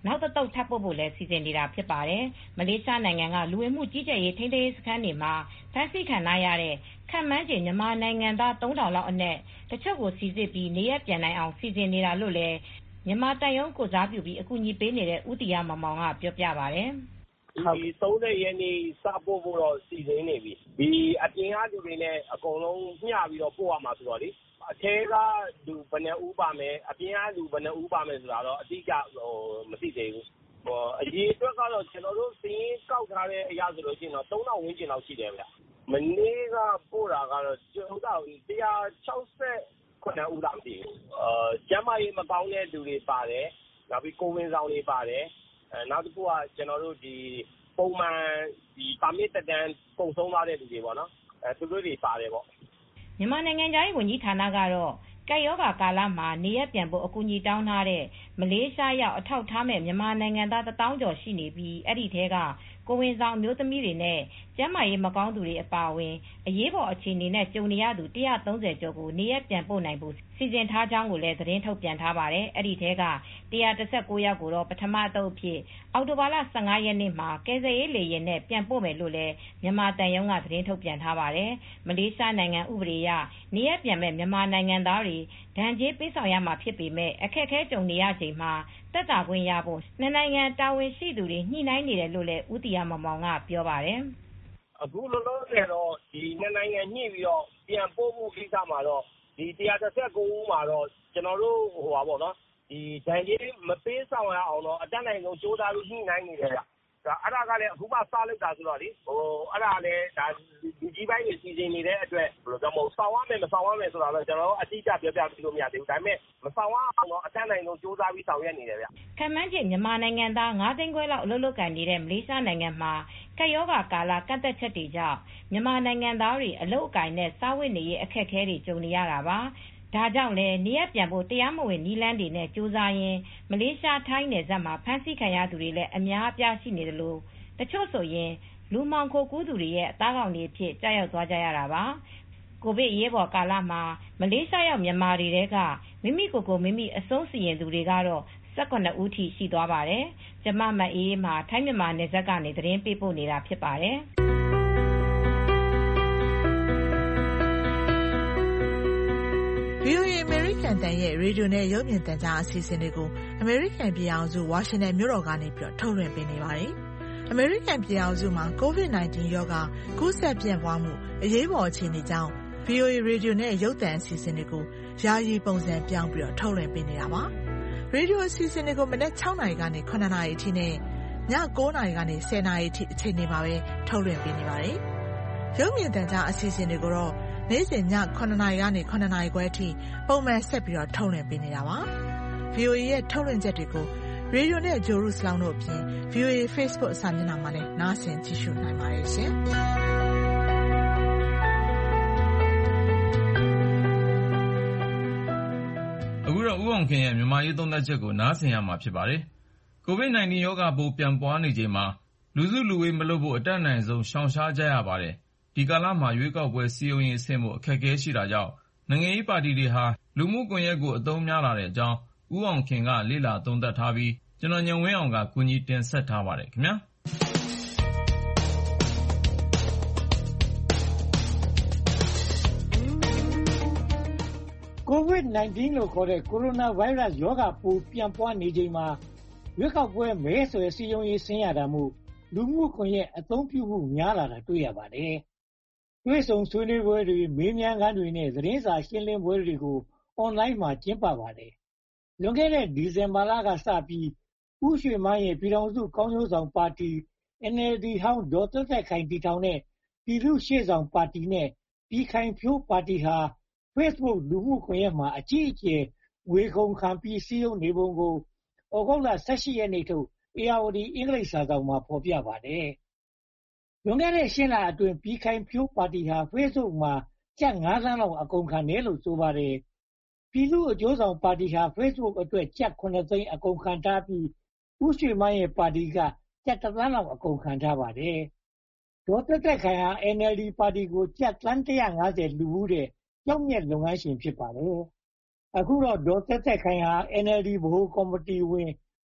S20: နောက်တစ်သုတ်ထပ်ပို့ဖို့လည်းစီစဉ်နေတာဖြစ်ပါတယ်။မလေးရှားနိုင်ငံကလူဝင်မှုကြီးကြပ်ရေးထိန်းသိမ်းရေးစခန်းတွေမှာဖမ်းဆီးခံရတဲ့ခန့်မှန်းခြေမြန်မာနိုင်ငံသား 3,000 လောက်အနက်တချို့ကိုစိစစ်ပြီးနေရပ်ပြန်နိုင်အောင်စီစဉ်နေတာလို့လည်းမြန်မာတပ်ရုံးကိုစားပြုပြီးအကူအညီပေးနေတဲ့ဦးတီရမောင်မောင်ကပြောပြပါတယ်။
S21: ဒီ30 ရက်နေ့စပို့ဖို့တော့စီစဉ်နေပြီ။ဒီအပြင်ကလူတွေနဲ့အကုန်လုံးမျှပြီးတော့ပို့ရမှာဆိုတော့လေအထဲကလူဘယ်နှဦးပါမယ်အပြင်ကလူဘယ်နှဦးပါမယ်ဆိုတာတော့အတိအကျမသိသေးဘူး။အရေးအတွက်ကတော့ကျွန်တော်တို့စီးရင်ကောက်ထားတဲ့အရာဆိုလို့ရှိရင်တော့ 3,000 ဝန်းကျင်လောက်ရှိတယ်ဗျ။မနေ့ကပို့တာကတော့ကျွန်တော်တို့169 ဦးလောက်မသိဘူး။ကျန်းမာရေးမကောင်းတဲ့လူတွေပါတယ်။နောက်ပြီးကိုဝင်ဆောင်တွေပါတယ်။နောက်တစ်ခုကကျွန်တော်တို့ဒီပုံမှန်ဒီပါမစ်တက်တန်းပုံဆုံးသွားတဲ့လူတွေပေါ့နော်။သူတို့တွေပါတယ်ပေါ့
S20: ။မြန်မာနိုင်ငံသားရေးဝန်ကြီးဌာနကတော့ကပ်ရောဂါကာလမှာနေရပြန်ဖို့အကူအညီတောင်းထားတဲ့မလေးရှားရောက်အထောက်ထားမဲ့မြန်မာနိုင်ငံသား1000 ကျော်ရှိနေပြီးအဲ့ဒီထဲကကိုဝင်ဆောင်မျိုးသမီးတွေနဲ့ကျန်းမာရေးမကောင်းသူတွေအပါအဝင်အရေးပေါ်အခြေအနေနဲ့ကြုံနေရသူ130ကျော်ကိုနေရပြန်ပို့နိုင်ဖို့စီစဉ်ထားကြောင်းကိုလည်းသတင်းထုတ်ပြန်ထားပါတယ်။အဲ့ဒီထဲက119ယောက်ကိုတော့ပထမအသုတ်အဖြစ်အောက်တိုဘာလ15ရက်နေ့မှာကယ်ဆယ်ရေးလေယာဉ်နဲ့ပြန်ပို့မယ်လို့လည်းမြန်မာတန်ယုံကသတင်းထုတ်ပြန်ထားပါတယ်။မလေးရှားနိုင်ငံဥပဒေအရနေရပြန်မဲ့မြန်မာနိုင်ငံသားတွေဒဏ်ကြေးပေးဆောင်ရမှာဖြစ်ပေမဲ့အခက်အခဲကြုံနေရချိန်မှာသက်သာခွင့်ရဖို့နှစ်နိုင်ငံတာဝန်ရှိသူတွေညှိနှိုင်းနေတယ်လို့လည်းဦးတီရမောင်မောင်ကပြောပါတယ်
S21: ။အခုလောလောဆယ်တော့ဒီနှစ်နိုင်ငံညှိပြီးတော့ပြန်ပို့ဖို့ကိစ္စမှာတော့ဒီ119ဦးမှာတော့ကျွန်တော်တို့ပေါ့နော်ဒီဒဏ်ကြေးမပေးဆောင်ရအောင်တော့အတက်နိုင်ဆုံးစူးစမ်းပြီးညှိနှိုင်းနေတယ်ဗျ။အဲ့ဒါကလည်းအခုမှစလုပ်တာဆိုတော့လေအဲ့ဒါလည်းဒါလူကြီးပိုင်းတွေစီစဉ်နေတဲ့အတွက်ဘယ်လိုကြောင့်မဆောင်ရမယ်မဆောင်ရမယ်ဆိုတာတော့ကျွန်တော်တို့အတိအကျပြောပြပြလို့မရသေးဘူးဒါပေမဲ့မဆောင်ရအောင်တော့အတက်နိုင်ဆုံးစူးစမ်းပြီးဆောင်ရွက်နေတယ်ဗျ
S20: ခန့်မှန်းခြေမြန်မာနိုင်ငံသား9သိန်းခွဲလောက်အလုပ်လုပ်ကိုင်နေတဲ့မလေးရှားနိုင်ငံမှာကပ်ရောဂါကာလကန့်သက်ချက်တွေကြောင့်မြန်မာနိုင်ငံသားတွေအလုပ်အကိုင်နဲ့စားဝတ်နေရေးအခက်အခဲတွေကြုံနေရတာပါဒါကြောင့်လည်းနေရပြန်ဖို့တရားမဝင်နီးလန်းတွေနဲ့ကြိုးစားရင်းမလေးရှားထိုင်းနယ်စပ်မှာဖမ်းဆီးခံရသူတွေလည်းအများအပြားရှိနေတယ်လို့တချို့ဆိုရင်လူမှောင်ခိုကူးသူတွေရဲ့အသားကောင်တွေအဖြစ်ကြောက်ရောက်သွားကြရတာပါကိုဗစ်အရေးပေါ်ကာလမှာမလေးရှားရောက်မြန်မာတွေတဲကမိမိကိုယ်ကိုမိမိအဆုံးစီရင်သူတွေကတော့18ဦးထိရှိသွားပါတယ်ကျမမအေးမှာထိုင်းမြန်မာနယ်စပ်ကနေသတင်းပေးပို့နေတာဖြစ်ပါတယ်
S4: VOA အမေရိကန်တန်ရဲ့ရေဒီယိုနဲ့ရုပ်မြင်သံကြားအစီအစဉ်တွေကိုအမေရိကန်ပြည်အောင်စုဝါရှင်တန်မြို့တော်ကနေထုတ်လွှင့်ပေးနေပါတယ်။အမေရိကန်ပြည်အောင်စုမှာ COVID-19 ရောဂါကူးစက်ပြန့်ပွားမှုအရေးပေါ်အခြေအနေကြောင့် VOA ရေဒီယိုနဲ့ရုပ်သံအစီအစဉ်တွေကိုယာယီပုံစံပြောင်းပြီးထုတ်လွှင့်ပေးနေတာပါ။ရေဒီယိုအစီအစဉ်တွေကိုမနက်6နာရီကနေ9နာရီအထိနဲ့ည9နာရီကနေ10နာရီအထိအချိန်တွေမှာပဲထုတ်လွှင့်ပေးနေပါတယ်။ရုပ်မြင်သံကြားအစီအစဉ်တွေကိုတော့နေ့စဉ်ည9နာရီကနေ9နာရီခွဲအထိပုံမှန်ဆက်ပြီးထုတ်လွှင့်ပေးနေတာပါ။ VOA ရဲ့ထုတ်လွှင့်ချက်တွေကိုရေဒီယိုနဲ့ဂျိုရုစလောင်းတို့အပြင် VOA Facebook စာမျက်နှာမှာလည်းနားဆင်ကြည့်ရှုနိုင်ပါတယ်ရှင်။
S22: အခုတော့ဦးအောင်ခင်ရဲ့မြန်မာရေးသုံးသပ်ချက်ကိုနားဆင်ရမှာဖြစ်ပါတယ်။ COVID-19 ရောဂါပိုးပြန်ပွားနေချိန်မှာလူစုလူဝေးမလုပ်ဖို့အတတ်နိုင်ဆုံးရှောင်ရှားကြရပါတယ်။ဒီကာလမှာရွေးကောက်ပွဲစည်းရုံးရေးဆင်းဖို့အခက်အခဲရှိတာကြောင့်နိုင်ငံရေးပါတီတွေဟာလူမှုကွန်ရက်ကိုအသုံးများလာတဲ့အကြောင်းဦးအောင်ခင်ကလေ့လာသုံးသပ်ထားပြီးကျွန်တော်ဉာဏ်ဝင်းအောင်ကကူညီတင်ဆက်ထားပါတယ်ခင်ဗျာ။
S23: COVID-19 လို့ခေါ်တဲ့ကိုရိုနာဗိုင်းရပ်စ်ရောဂါပိုးပြန့်ပွားနေချိန်မှာရွေးကောက်ပွဲမဲဆွယ်စည်းရုံးရေးဆင်းရတာမို့လူမှုကွန်ရက်အသုံးပြုမှုများလာတာတွေ့ရပါတယ်။တွေ့ဆုံဆွေးနွေးပွဲတွေမေးမြန်းခန်းတွေနဲ့သတင်းစာရှင်းလင်းပွဲတွေကိုအွန်လိုင်းမှာကျင်းပပါတယ်။လွန်ခဲ့တဲ့ဒီဇင်ဘာလကစပြီးဦးရွှေမန်းရဲ့ပြည်ထောင်စုကောင်းကျိုးဆောင်ပါတီ NLD ဟောင်းဒေါ်သက်သက်ခိုင်တည်ထောင်တဲ့ပြည်သူ့ရှေ့ဆောင်ပါတီနဲ့ပြည်ခိုင်ဖြိုးပါတီဟာ Facebook လူမှုကွန်ရက်မှာအကြီးအကျယ်ဝေခုန်ခံပြီးစည်းရုံးနေပုံကိုဩဂုတ်လ18ရက်နေ့ထုတ်ဧရာဝတီအင်္ဂလိပ်စာစောင်မှာဖော်ပြပါတယ်။လွန်ခဲ့တဲ့8လအတွင်းပြည်ခိုင်ဖြိုးပါတီဟာ Facebook မှာကျပ်9သန်းလောက်အကုန်ခံတယ်လို့ဆိုပါတယ်။ပြည်သူ့အကျိုးဆောင်ပါတီဟာ Facebook အတွက်ကျပ်9သိန်းအကုန်ခံထားပြီးဦးရွှေမန်းရဲ့ပါတီကကျပ်1သန်းလောက်အကုန်ခံထားပါတယ်။ဒေါ်သက်သက်ခိုင်ဟာ NLD ပါတီကိုကျပ်သန်း150လူဦးတဲ့ကျောက်မျက်လုပ်ငန်းရှင်ဖြစ်ပါတယ်။အခုတော့ဒေါ်သက်သက်ခိုင်ဟာ NLD ဗဟိုကော်မတီဝင်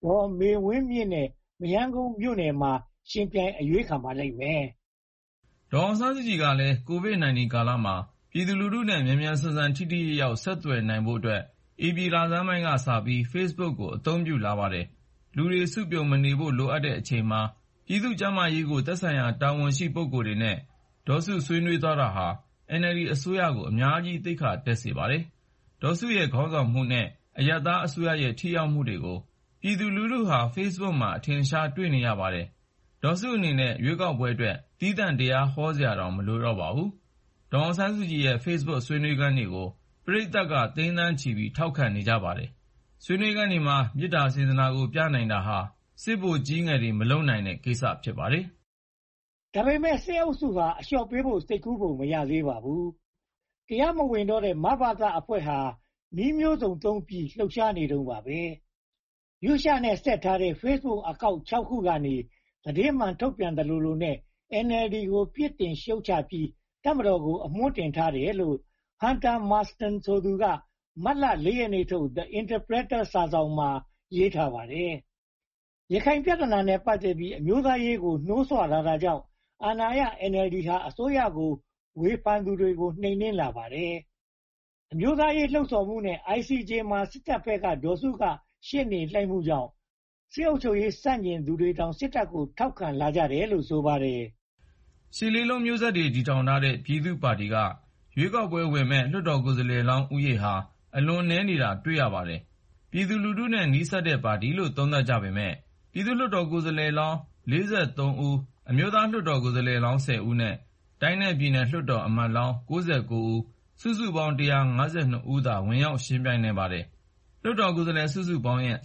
S23: ဒေါ်မေဝင်းမြင့်နဲ့မရမ်းကုန်းမြို့နယ်မှာယှဉ်ပြိုင်အရွေးခံပါလိမ့်မယ်
S22: ။ဒေါ်အောင်ဆန်းစုကြည်ကလည်း COVID-19 ကာလမှာပြည်သူလူထုနဲ့မြန်မြန်ဆန်ဆန်ထိထိရောက်ရောက်ဆက်သွယ်နိုင်ဖို့အတွက်ဧပြီလဆန်းပိုင်းကစပြီး Facebook ကိုအသုံးပြုလာပါတယ်။လူတွေစုပြုံမနေဖို့လိုအပ်တဲ့အချိန်မှာပြည်သူ့ကျန်းမာရေးကိုသက်ဆိုင်ရာတာဝန်ရှိပုဂ္ဂိုလ်တွေနဲ့ဒေါ်စုဆွေးနွေးသွားတာဟာ NLD အစိုးရကိုအများကြီးသိက္ခာတက်စေပါတယ်။ဒေါ်စုရဲ့ခေါင်းဆောင်မှုနဲ့အရပ်သားအစိုးရရဲ့ထိရောက်မှုတွေကိုပြည်သူလူထုဟာ Facebook မှာအထင်အရှားတွေ့နေရပါတယ်။ဒေါ်စုအနေနဲ့ရွေးကောက်ပွဲအတွက်သီးသန့်တရားဟောစရာတောင်မလိုတော့ပါဘူး။ဒေါ်အောင်ဆန်းစုကြည်ရဲ့ Facebook ဆွေးနွေးခန်းတွေကိုပရိသတ်ကသိန်းသန်းချီပြီးထောက်ခံနေကြပါတယ်။ဆွေးနွေးခန်းတွေမှာမေတ္တာစေတနာကိုပြနိုင်တာဟာစစ်ဗိုလ်ကြီးငယ်တွေမလုပ်နိုင်တဲ့ကိစ္စဖြစ်ပါတယ်
S23: ။ဒါပေမဲ့စစ်အုပ်စုဟာအလျှော့ပေးဖို့စိတ်ကူးပုံမရသေးပါဘူး။တရားမဝင်တော့တဲ့မဘသအဖွဲ့ဟာနည်းမျိုးစုံသုံးပြီးလှုပ်ရှားနေတုန်းပါပဲ။ရုရှားနဲ့ဆက်ထားတဲ့ Facebook အကောင့် 6 ခုကနေသတင်းမှန်ထုတ်ပြန်တယ်လို့နဲ့ NLD ကိုပြစ်တင်ရှုတ်ချပြီးတပ်မတော်ကိုအမွှမ်းတင်ထားတယ်လို့ Hunter Marston ဆိုသူကမတ်လ 4 ရက်နေ့ထုတ် The Interpreter စာစောင်မှာရေးထားပါတယ်။ရခိုင်ပြဿနာနဲ့ပတ်သက်ပြီးအမျိုးသားရေးကိုနှိုးဆွလာတာကြောင့်အာဏာရ NLD ဟာအစိုးရကိုဝေဖန်သူတွေကိုနှိမ်နင်းလာပါတယ်။အမျိုးသားရေးလှုပ်ဆော်မှုနဲ့ ICJ မှာစစ်တပ်ဘက်ကဒေါ်စုကရှင်းနေလှိုက်မှုကြောင့်စစ်အုပ်ချုပ်ရေးစန့်ကျင်သူတွေတောင်စစ်တပ်ကိုထောက်ခံလာကြတယ်လို့ဆိုပါတယ်
S22: ။ရှစ်လေးလုံးမျိုးဆက်တွေတည်ထောင်ထားတဲ့ပြည်သူ့ပါတီကရွေးကောက်ပွဲဝင်မဲ့လွှတ်တော်ကိုယ်စားလှယ်လောင်းဦးရေဟာအလွန်နည်းနေတာတွေ့ရပါတယ်။ပြည်သူလူထုနဲ့နီးစပ်တဲ့ပါတီလို့သုံးသပ်ကြပေမဲ့ပြည်သူ့လွှတ်တော်ကိုယ်စားလှယ်လောင်း43ဦးအမျိုးသားလွှတ်တော်ကိုယ်စားလှယ်လောင်း10ဦးနဲ့တိုင်းနဲ့ပြည်နယ်လွှတ်တော်အမတ်လောင်း69ဦးစုစုပေါင်း152ဦးသာဝင်ရောက်ယှဉ်ပြိုင်နေပါတယ်။လွှတ်တော်ကိုယ်စားလှယ်စုစုပေါင်းရဲ့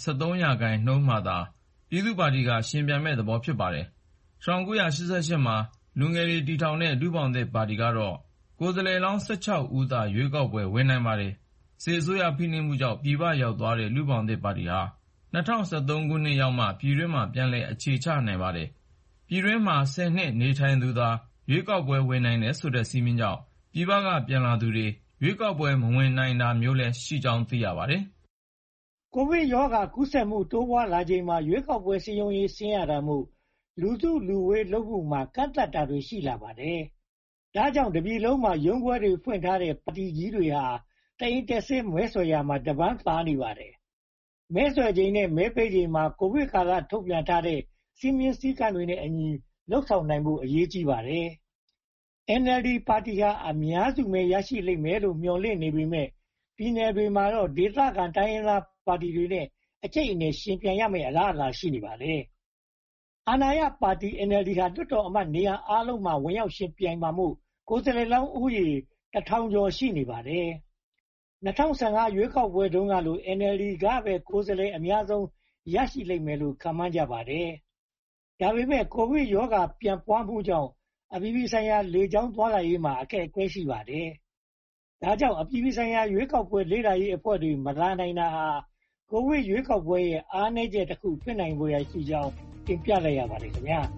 S22: 73%မှသာပြည်သူ့ပါတီကယှဉ်ပြိုင်မဲ့သဘောဖြစ်ပါတယ်။1988မှာလူငယ်တွေတည်ထောင်တဲ့လူ့ဘောင်သစ်ပါတီကတော့ကိုယ်စားလှယ်လောင်း16ဦးသာရွေးကောက်ပွဲဝင်နိုင်ပါတယ်။စစ်အစိုးရဖိနှိပ်မှုကြောင့်ပြည်ပရောက်သွားတဲ့လူ့ဘောင်သစ်ပါတီဟာ2013ခုနှစ်ရောက်မှပြည်တွင်းမှာပြန်လည်အခြေချနိုင်ပါတယ်။ပြည်တွင်းမှာ10နှစ်နေထိုင်သူသာရွေးကောက်ပွဲဝင်နိုင်တယ်ဆိုတဲ့စည်းမျဉ်းကြောင့်ပြည်ပကပြန်လာသူတွေရွေးကောက်ပွဲမဝင်နိုင်တာမျိုးလည်းရှိကြောင်းသိရပါတယ်
S23: ။ကိုဗစ်ရောဂါကူးစက်မှုတိုးပွားလာချိန်မှာရွေးကောက်ပွဲစည်းရုံးရေးဆင်းရတာမို့လူစုလူဝေးလုပ်မှုမှာကန့်သတ်တာတွေရှိလာပါတယ်။ဒါကြောင့်တပြည်လုံးမှာရုံးခွဲတွေဖွင့်ထားတဲ့ပါတီကြီးတွေဟာတအိမ်တက်ဆင်းမဲဆွယ်ရာမှာတပန်းသာနေပါတယ်။မဲဆွယ်ချိန်နဲ့မဲပေးချိန်မှာကိုဗစ်ကာလထုတ်ပြန်ထားတဲ့စည်းမျဉ်းစည်းကမ်းတွေနဲ့အညီလုပ်ဆောင်နိုင်ဖို့အရေးကြီးပါတယ်။ NLD ပါတီဟာအများစုမဲရရှိလိမ့်မယ်လို့မျှော်လင့်နေပေမဲ့ပြည်နယ်တွေမှာတော့ဒေသခံတိုင်းရင်းသားပါတီတွေနဲ့အကျိတ်အနယ်ရှင်ပြိုင်ရမယ့်အလားအလာရှိနေပါတယ်။အာဏာရပါတီ NLD ဟာလွှတ်တော်အမတ်နေရာအားလုံးမှာဝင်ရောက်ရှင်ပြိုင်မှာမို့ကိုယ်စားလှယ်လောင်းဦးရေ1000ကျော်ရှိနေပါတယ်။2015ရွေးကောက်ပွဲတုန်းကလို NLD ကပဲကိုယ်စားလှယ်အများဆုံးရရှိလိမ့်မယ်လို့ခန့်မှန်းကြပါတယ်။ဒါပေမဲ့ကိုဗစ်ရောဂါပြန့်ပွားမှုကြောင့်အပြည်ပြည်ဆိုင်ရာလေကြောင်းသွားလာရေးမှာအခက်အခဲရှိပါတယ်။ဒါကြောင့်အပြည်ပြည်ဆိုင်ရာရွေးကောက်ပွဲလေ့လာရေးအဖွဲ့တွေမလာနိုင်တာဟာကိုဗစ်ရွေးကောက်ပွဲရဲ့အားနည်းချက်တစ်ခုဖြစ်နိုင်ပေါ်ရှိကြောင်းတင်ပြလိုက်ရပါတယ်ခင်ဗျာ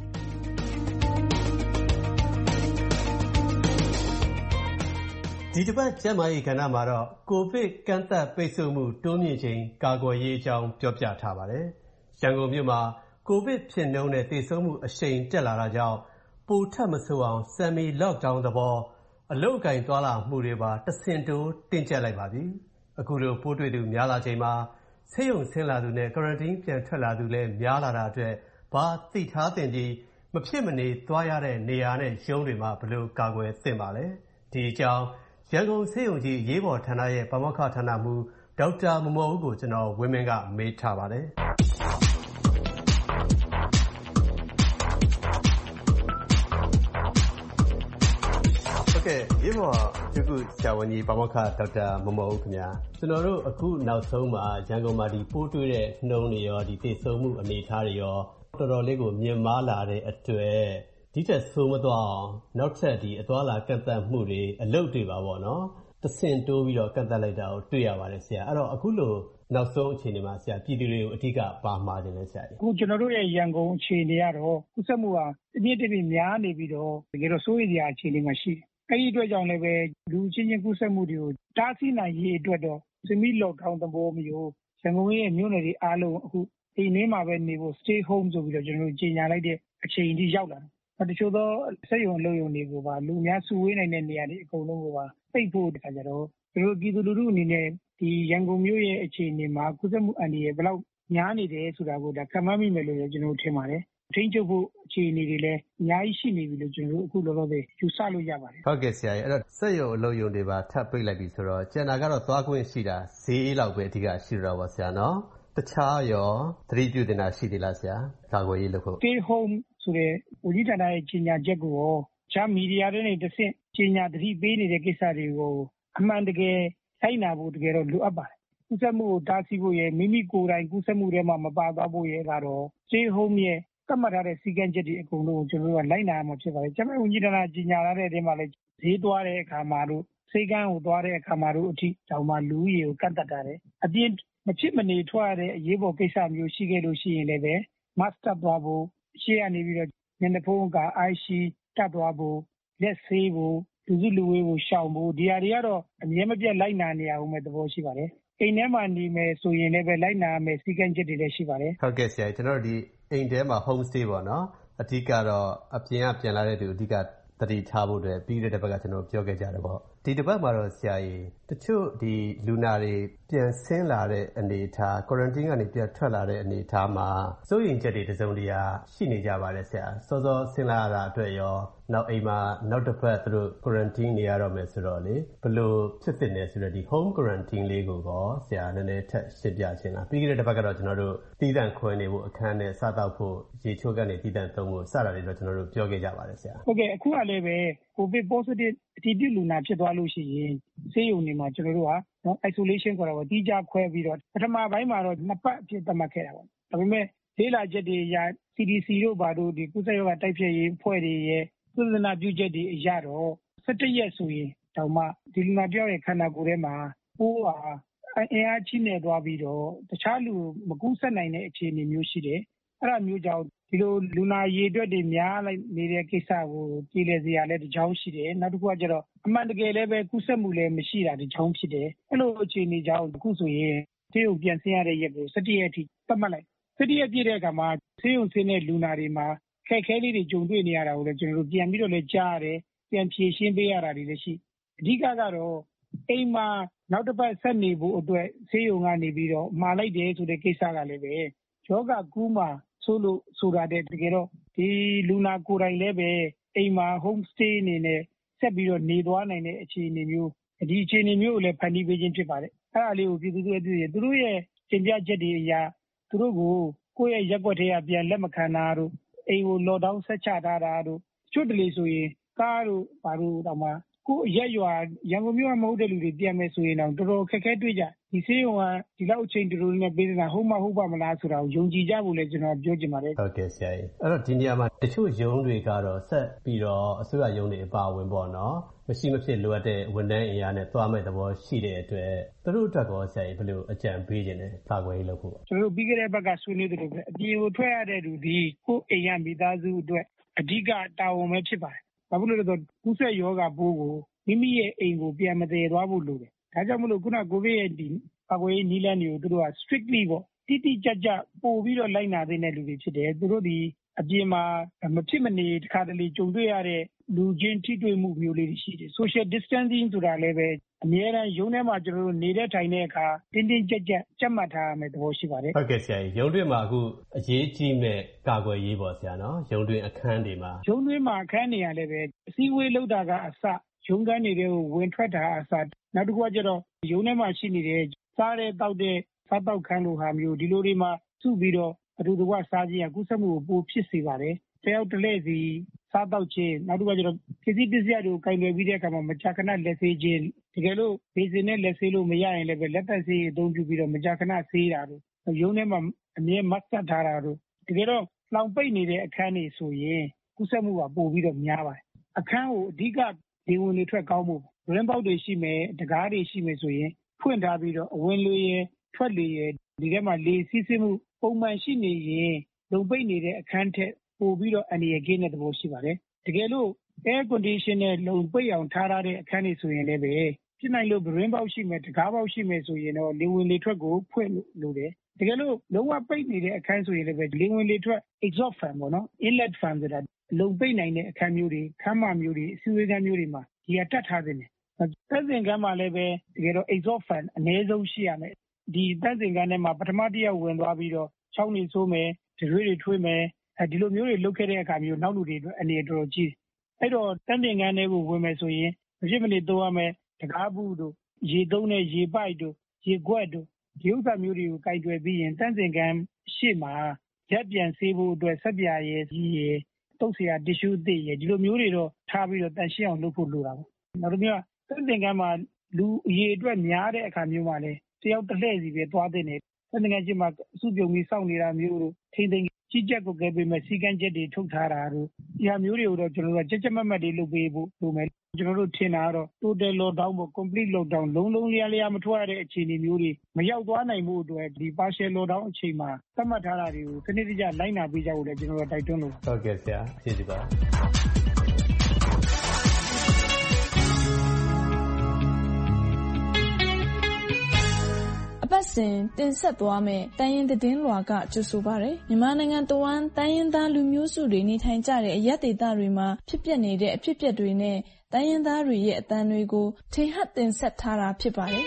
S1: ဒီတစ်ပတ်ကျန်းမာရေးကဏ္ဍမှာတော့ကိုဗစ်ကန့်သတ်ပိတ်ဆို့မှုတိုးမြင့်ချိန်ကာကွယ်ရေးအကြောင်းပြောပြထားပါတယ်။ရန်ကုန်မြို့မှာကိုဗစ်ဖြစ်နှုန်းနဲ့သေဆုံးမှုအရှိန်တက်လာတာကြောင့်ပိုထပ်မဆိုးအောင် semi lockdown သဘောအလုတ်အကင်သွားလာမှုတွေပါတဆင့်တိုးတင်းကျပ်လိုက်ပါပြီ။အခုလိုပိုးတွေ့သူများလာချိန်မှာဆေးရုံဆင်းလာသူနဲ့ quarantine ပြန်ထွက်လာသူလည်းများလာတာအတွက်ဘာသိထားသင့်ပြီးမဖြစ်မနေသွားရတဲ့နေရာနဲ့ရုံးတွေမှာဘယ်လိုကာကွယ်သင့်ပါလဲ။ဒီအကြောင်းရန်ကုန်ဆေးရုံကြီးအရေးပေါ်ဌာနရဲ့ပါမောက္ခဌာနမှူးဒေါက်တာမော်မော်ဦးကိုကျွန်တော်ဝင်းမင်းကမေးထားပါတယ်။ဟုတ်ကဲ့ဒီမှာဒီခုဆရာဝန်ကြီးပါမောက္ခဒေါက်တာမော်မော်ဦးခင်ဗျာကျွန်တော်တို့အခုနောက်ဆုံးမှာရန်ကုန်မှာဒီပိုးတွေ့တဲ့နှုန်းတွေရောဒီသေဆုံးမှုအနေအထားတွေရောတော်တော်လေးကိုမြင့်မားလာတဲ့အတွက်ဒီထက်ဆိုးမသွားအောင်နောက်ထပ်ဒီအသွားလာကန့်သတ်မှုတွေအလုပ်တွေပါပေါ့နော်တဆင့်တိုးပြီးတော့ကန့်သတ်လိုက်တာကိုတွေ့ရပါတယ်ဆရာအဲ့တော့အခုလိုနောက်ဆုံးအခြေအနေမှာဆရာပြည်သူတွေကိုအဓိကပါမှာတယ်လဲဆရာ
S3: အခုကျွန်တော်တို့ရဲ့ရန်ကုန်အခြေအနေကတော့ကုသမှုဟာအမြင့်တစ်ပြည့်များနေပြီးတော့တကယ်တော့စိုးရိမ်စရာအခြေအနေမှာရှိတယ်အဲ့ဒီအတွက်ကြောင့်လည်းပဲလူချင်းချင်းကုသမှုတွေကိုတားဆီးနိုင်ရေးအတွက်တော့ semi lockdown သဘောမျိုးရန်ကုန်ရဲ့မြို့နယ်တွေအားလုံးအခုတအိမ်ထဲမှာပဲနေဖို့ stay home ဆိုပြီးတော့ကျွန်တော်တို့ကြေညာလိုက်တဲ့အချိန်အထိရောက်လာတယ်တချို့သောစက်ရုံအလုပ်ရုံတွေကိုပါလူများစုဝေးနိုင်တဲ့နေရာတွေအကုန်လုံးကိုပါပိတ်ဖို့တခါကြတော့ကျွန်တော်ပြည်သူလူထုအနေနဲ့ဒီရန်ကုန်မြို့ရဲ့အခြေအနေမှာကူးစက်မှုအန္တရာယ်ဘယ်လောက်များနေတယ်ဆိုတာကိုဒါခံမှန်းမိမယ်လို့ကျွန်တော်ထင်ပါတယ်ထိန်းချုပ်ဖို့အခြေအနေတွေလည်းအများကြီးရှိနေပြီလို့ကျွန်တော်အခုလောလောဆယ်ယူဆလို့ရပါတယ်
S1: ဟုတ်ကဲ့ဆရာကြီးအဲ့တော့စက်ရုံအလုပ်ရုံတွေပါထပ်ပိတ်လိုက်ပြီဆိုတော့ကျန်တာကတော့သွားခွင့်ရှိတာဈေးလောက်ပဲအဓိကရှိတော့ပါဆရာနော်တခြားရောသတိပြုတင်တာရှိသေးလားဆရာကာကွယ်ရေးလုပ်ဖို့
S3: Stay home ဆိုတဲ့ဝန်ကြီးဌာနရဲ့ကြီးညာချက်ကိုရောချားမီဒီယာတွေနဲ့တဆင့်ကြီးညာသတိပေးနေတဲ့ကိစ္စတွေကိုအမှန်တကယ်ဆိုင်နာဖို့တကယ်တော့လိုအပ်ပါတယ်ကူးစက်မှုကိုတားဆီးဖို့ရဲ့မိမိကိုယ်တိုင်ကူးစက်မှုတွေမှာမပါသွားဖို့ရဲ့ကတော့ Stay home ရဲ့သတ်မှတ်ထားတဲ့စီကံချက်တွေအကုန်လုံးကိုကျွန်တော်တို့ကလိုက်နာရမှာဖြစ်ပါတယ်ကျမဝန်ကြီးဌာနကြီးညာလာတဲ့အချိန်မှာလည်းဈေးသွားတဲ့အခါမှာတို့စေကန်းကိုသွားတဲ့အခါမှာတို့အထိတောင်မှလူကြီးကိုကန့်တတ်တာတယ်အပြင်မဖြစ်မနေထွက်ရတဲ့အရေးပေါ်ကိစ္စမျိုးရှိခဲ့လို့ရှိရင်လည်းပဲ mask တပ်သွားဖို့ရှေ့ကနေပြီးတော့မျက်နှာဖုံးက IC တပ်သွားဖို့လက်ဆေးဖို့လူစုလူဝေးကိုရှောင်ဖို့ဒီဟာတွေကတော့အမြဲမပြတ်လိုက်နာနေရအောင်မဲ့သဘောရှိပါတယ်အိမ်ထဲမှာနေမယ်ဆိုရင်လည်းပဲလိုက်နာမယ်စီကံချက်တွေလည်းရှိပါတယ်
S1: ဟုတ်ကဲ့ဆရာကျွန်တော်တို့ဒီအိမ်ထဲမှာ home stay ပေါ့နော်အဓိကတော့အပြင်ကပြန်လာတဲ့သူအဓိကသတိထားဖို့အတွက်ပြီးတဲ့တစ်ပတ်ကကျွန်တော်ပြောခဲ့ကြတယ်ပေါ့ဒီတစ်ပတ်မှာတော့ဆရာကြီးတချို့ဒီလူနာတွေပြန်ဆင်းလာတဲ့အနေအထား quarantine ကနေပြန်ထွက်လာတဲ့အနေအထားမှာစိုးရိမ်ချက်တွေတစုံတရာရှိနေကြပါတယ်ဆရာစောစောဆင်းလာရတာအတွက်ရောနောက်အိမ်မှာနောက်တစ်ပတ်သူတို့ quarantine နေရတော့မယ်ဆိုတော့လေဘယ်လိုဖြစ်ဖြစ်နေဆိုတော့ဒီ home quarantine လေးကိုပေါ့ဆရာနည်းနည်းထပ်ရှင်းပြချင်လားပြီးခဲ့တဲ့တစ်ပတ်ကတော့ကျွန်တော်တို့တည်တံ့ခွဲနေဖို့အခန်းနဲ့စားတော့ဖို့ရေချိုးကနေတည်တံ့သုံးဖို့စတာတွေတော့ကျွန်တော်တို့ပြောခဲ့ကြပါတယ်ဆရာ
S3: ဟုတ်ကဲ့အခုကလည်းပဲ COVID positive အတည်ပြုလူနာဖြစ်သွားလို့ရှိရင်ဆေးရုံတွေမှာကျွန်တော်တို့ကနော် isolation ခေါ်တာပေါ့တီးခြားခွဲပြီးတော့ပထမပိုင်းမှာတော့2ပတ်အဖြစ်သတ်မှတ်ခဲ့တာပေါ့ဒါပေမဲ့လေးလာချက်တွေအရ CDC တို့ဘာတို့ဒီကုသရေးကတိုက်ဖြတ်ရေးဖွဲ့တွေရဲ့သုဒနာပြုချက်တွေအရတော့17ရက်ဆိုရင်တောင်မှဒီလူနာပြောင်းရဲ့ခန္ဓာကိုယ်ထဲမှာပိုးဟာအင်အားကြီးနေသွားပြီးတော့တခြားလူမကူးစက်နိုင်တဲ့အခြေအနေမျိုးရှိတယ်အဲ့ဒါမျိုးကြောင့်ဒီလိုလူနာရေအတွက်တွေများလိုက်နေတဲ့ကိစ္စကိုပြည်လည်စရာလည်းတစ်ကြောင်းရှိတယ်နောက်တစ်ခုကကျတော့အမှန်တကယ်လည်းပဲကူးစက်မှုလည်းမရှိတာတစ်ကြောင်းဖြစ်တယ်အဲ့လိုအခြေအနေကြောင့်အခုဆိုရင်ဆေးရုံပြန်ဆင်းရတဲ့ရက်ကို17ရက်အထိသတ်မှတ်လိုက်17ရက်ပြည့်တဲ့အခါမှာဆေးရုံဆင်းတဲ့လူနာတွေမှာခက်ခဲလေးတွေကြုံတွေ့နေရတာကိုလည်းကျွန်တော်တို့ပြန်ပြီးတော့လည်းကြားရတယ်ပြန်ဖြေရှင်းပေးရတာတွေလည်းရှိအဓိကတော့အိမ်မှာနောက်တစ်ပတ်ဆက်နေဖို့အတွက်ဆေးရုံကနေပြီးတော့မှာလိုက်တယ်ဆိုတဲ့ကိစ္စကလည်းပဲယောဂကူးမှာဆိုလို့ဆိုတာတဲ့တကယ်တော့ဒီလူနာကိုယ်တိုင်လည်းပဲအိမ်မှာ home stay အနေနဲ့ဆက်ပြီးတော့နေသွားနိုင်တဲ့အခြေအနေမျိုးဒီအခြေအနေမျိုးကိုလည်းဖန်တီးပေးခြင်းဖြစ်ပါတယ်အဲ့ဒါလေးကိုပြည်သူတွေသူတို့ရဲ့တင်ပြချက်တွေအရာသူတို့ကိုကိုယ့်ရဲ့ရက်ွက်တွေကပြန်လက်မခံတာတို့အိမ်ကို lockdown ဆက်ချထားတာတို့ကျွတ်တလေဆိုရင်ကားတို့ဘာလို့တော့မှကိုရက်ရွာရန်ကုန်မြို့မှာမဟုတ်တဲ့လူတွေပြန်မယ်ဆိုရင်တော့တော်တော်ခက်ခဲတွေ့ကြဒီဆေးရုံကဒီလောက်အချိန်တူတူနဲ့ပေးနေတာဟုတ်ပါမလားဆိုတာကိုယုံကြည်ကြဖို့လည်းကျွန်တော်ပြောချင်ပါတယ်
S1: ဟုတ်ကဲ့ဆရာကြီးအဲ့တော့ဒီနေရာမှာတချို့ယုံတွေကတော့ဆက်ပြီးတော့အစိုးရယုံတွေအပါဝင်ပေါ့နော်မရှိမဖြစ်လိုအပ်တဲ့ဝန်ထမ်းအင်အားနဲ့သွားမဲ့သဘောရှိတဲ့အတွက်သူတို့အတွက်ကောဆရာကြီးဘယ်လိုအကြံပေးခြင်းလဲကာကွယ်ရေးလုပ်ဖို့
S3: ကျွန်တော်တို့ပြီးခဲ့တဲ့ဘက်ကဆွေးနွေးတယ်လို့ပဲအပြင်ကိုထွက်ရတဲ့လူဒီကိုအိမ်ရမိသားစုအတွက်အဓိကတာဝန်ပဲဖြစ်ပါတယ်ဘာဖြစ်လို့လဲဆိုတော့ကူးစက်ရောဂါပိုးကိုမိမိရဲ့အိမ်ကိုပြန်မတည်သွားဖို့လိုတယ်ဒါကြောင့်မလို့ခုနကိုဗစ်ရဲ့ဒီကာကွယ်ရေးနည်းလမ်းတွေကိုသူတို့က strictly ပေါ့တိကျကျပို့ပြီးတော့လိုက်နာတဲ့လူတွေဖြစ်တယ်သူတို့ဒီအပြင်မှာမဖြစ်မနေတစ်ခါတလေကြုံတွေ့ရတဲ့လူချင်းထိတွေ့မှုမျိုးလေးတွေရှိတယ် social distancing ဆိုတာလည်းပဲအများအားရုံးထဲမှာကျွန်တော်တို့နေတဲ့ထိုင်တဲ့အခါတင်းကြပ်ကြပ်မှတ်ထားရမယ်သဘောရှိပါတယ်
S1: ဟုတ်ကဲ့ဆရာကြီးရုံးတွင်းမှာအခုအရေးကြီးမဲ့ကာကွယ်ရေးပေါ့ဆရာနော်ရုံးတွင်းအခန်းတွေမှာ
S3: ရုံးတွင်းမှာအခန်းတွေရလည်းပဲအစည်းအဝေးလုပ်တာကအစရုံးခန်းတွေကိုဝင်ထွက်တာအစနောက်တစ်ခုကကျတော့ရုံးထဲမှာရှိနေတဲ့စားတဲ့တောက်တဲ့စားတောက်ခန်းလိုဟာမျိုးဒီလိုတွေမှာစုပြီးတော့အတူတကွစားခြင်းကကုသမှုကိုပိုဖြစ်စေပါတယ်တယောက်တစ်လဲစီစားတောက်ခြင်းနောက်တစ်ခုကကျတော့ပစ္စည်းတွေကိုကင်တွယ်ပြီးတဲ့အခါမှာမကြာခဏလက်ဆေးခြင်းတကယ်လို့ဘေးစင်နဲ့လက်ဆေးလို့မရရင်လည်းပဲလက်ပတ်ဆေးအသုံးပြုပြီးတော့မကြာခဏဆေးတာတို့ရုံးထဲမှာအမြဲ mask တပ်ထားတာတို့တကယ်တော့လောင်ပိတ်နေတဲ့အခန်းတွေဆိုရင်ကုသမှုကပိုပြီးတော့များပါတယ်အခန်းကိုအဓိကဒီဝင်တွေထွက်ကောင်းဖို့ရင်းပေါက်တွေရှိမယ်တကားတွေရှိမယ်ဆိုရင်ဖွင့်ထားပြီးတော့အဝင်လေရထွက်လေရဒီထဲမှာလေစီးဆင်းမှုပုံမှန်ရှိနေရင်လုံပိတ်နေတဲ့အခန်းထက်ပိုပြီးတော့အန္တရာယ်ကင်းတဲ့သဘောရှိပါတယ်တကယ်လို့ air condition နဲ့လုံပိတ်အောင်ထားတဲ့အခန်းတွေဆိုရင်လည်းပဲဖြစ်နိုင်လို့ရင်းပေါက်ရှိမယ်တကားပေါက်ရှိမယ်ဆိုရင်တော့လေဝင်လေထွက်ကိုဖွင့်လို့တယ်တကယ်လို့လုံးဝပိတ်နေတဲ့အခန်းဆိုရင်လည်းပဲလေဝင်လေထွက် exhaust fan ပေါ့နော် inlet fan ဆိုတာလုံပိတ်နိုင်တဲ့အခန်းမျိုးတွေခန်းမမျိုးတွေအစည်းအဝေးခန်းမျိုးတွေမှာဒီကတက်ထားတဲ့သန့်စင်ခန်းမှာလည်းပဲတကယ်တော့ exhaust fan အနည်းဆုံးရှိရမယ်ဒီသန့်စင်ခန်းထဲမှာပထမတစ်ယောက်ဝင်သွားပြီးတော့ချောင်းနေဆိုးမယ်တရွေးတွေထွေးမယ်ဒီလိုမျိုးတွေလုပ်ခဲ့တဲ့အခါမျိုးနောက်လူတွေအတွက်အနေတော်တော်ကြီးအဲ့တော့သန့်စင်ခန်းတွေကိုဝင်မယ်ဆိုရင်မဖြစ်မနေသုံးရမယ်တကားဘူးတို့ရေသုံးတဲ့ရေပိုက်တို့ရေခွက်တို့ဒီဥစ္စာမျိုးတွေကိုကိုက်တွယ်ပြီးရင်သန့်စင်ခန်းရှေ့မှာရက်ပြန်ဆေးဖို့အတွက်ဆက်ပြာရည်ကြီးရည်တုပ်เสียတီရှူးအသစ်ရည်ဒီလိုမျိုးတွေတော့ထားပြီးတော့တန်ရှင်းအောင်လုပ်ဖို့လိုတာပေါ့နောက်တစ်မျိုးသန့်စင်ခန်းမှာလူအရေအတွက်များတဲ့အခါမျိုးမှာလည်းတယောက်တစ်လှည့်စီပဲသွားတဲ့နေသန့်စင်ခန်းရှေ့မှာစုပြုံပြီးစောင့်နေတာမျိုးတို့ထိမ့်သိမ်းကြီးကြက်ကိုကဲပေးမဲ့စီကန်းချက်တွေထုတ်ထားတာတို့ဒီဟာမျိုးတွေကိုတော့ကျွန်တော်တို့ကြက်ကြက်မတ်မတ်တွေလုပ်ပေးဖို့လိုမယ်ကျွန်တော်တို့ထင်တာကတော့ total lockdown ပေါ့ complete lockdown လုံးလျားမထွက်ရတဲ့အခြေအနေမျိုးတွေမရောက်သွားနိုင်မှုအတွက်ဒီ partial lockdown အချိန်မှာသတ်မှတ်ထားတာတွေကိုစနစ်တကျလိုက်နာပေးကြဖို့လည်းကျွန်တော်တို့တိုက်တွန်းလို့
S1: ဟုတ်ကဲ့ဆရာကျေးဇူးပါ
S5: ပတ်စဉ်တင်ဆက်သွားမယ်တိုင်းရင်းသတင်းလွှာကကြိုဆိုပါရယ်မြန်မာနိုင်ငံတဝန်းတိုင်းရင်းသားလူမျိုးစုတွေနေထိုင်ကြတဲ့အရပ်ဒေသတွေမှာဖြစ်ပျက်နေတဲ့အဖြစ်အပျက်တွေနဲ့တိုင်းရင်းသားတွေရဲ့အသံတွေကိုထင်ဟပ်တင်ဆက်ထားတာဖြစ်ပါတယ်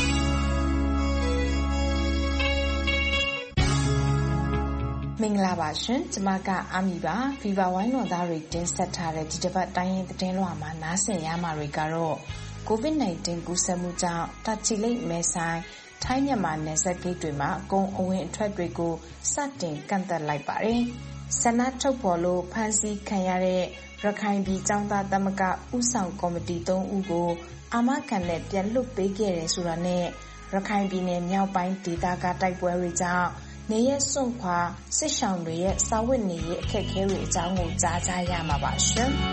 S7: မင်္ဂလာပါရှင်ကျမကအာမီပါ Viva ဝိုင်းတော်သားတွေတင်ဆက်ထားတဲ့ဒီတစ်ပတ်တိုင်းရင်းသတင်းလွှာမှာနားဆင်ရမှာတွေကတော့ COVID-19 ကူးစက်မှုကြောင့်တာချီလိတ်မဲဆိုင်ထိုင်းမြန်မာနယ်စပ်ဂိတ်တွေမှာအကုန်အဝင်အထွက်တွေကိုစတင်ကန့်သတ်လိုက်ပါတယ်။ဆန္ဒထုတ်ဖော်လို့ဖမ်းဆီးခံရတဲ့ရခိုင်ပြည်ကျောင်းသားသမဂ္ဂဦးဆောင်ကော်မတီ3ဦးကိုအာမခံနဲ့ပြန်လွှတ်ပေးခဲ့တယ်ဆိုတာနဲ့ရခိုင်ပြည်နယ်မြောက်ပိုင်းဒေသကတိုက်ပွဲတွေကြောင့်နေရစွန့်ခွာစစ်ရှောင်တွေရဲ့စာဝတ်နေရေးအခက်အခဲတွေအကြောင်းကိုကြားကြရမှာပါရှင်။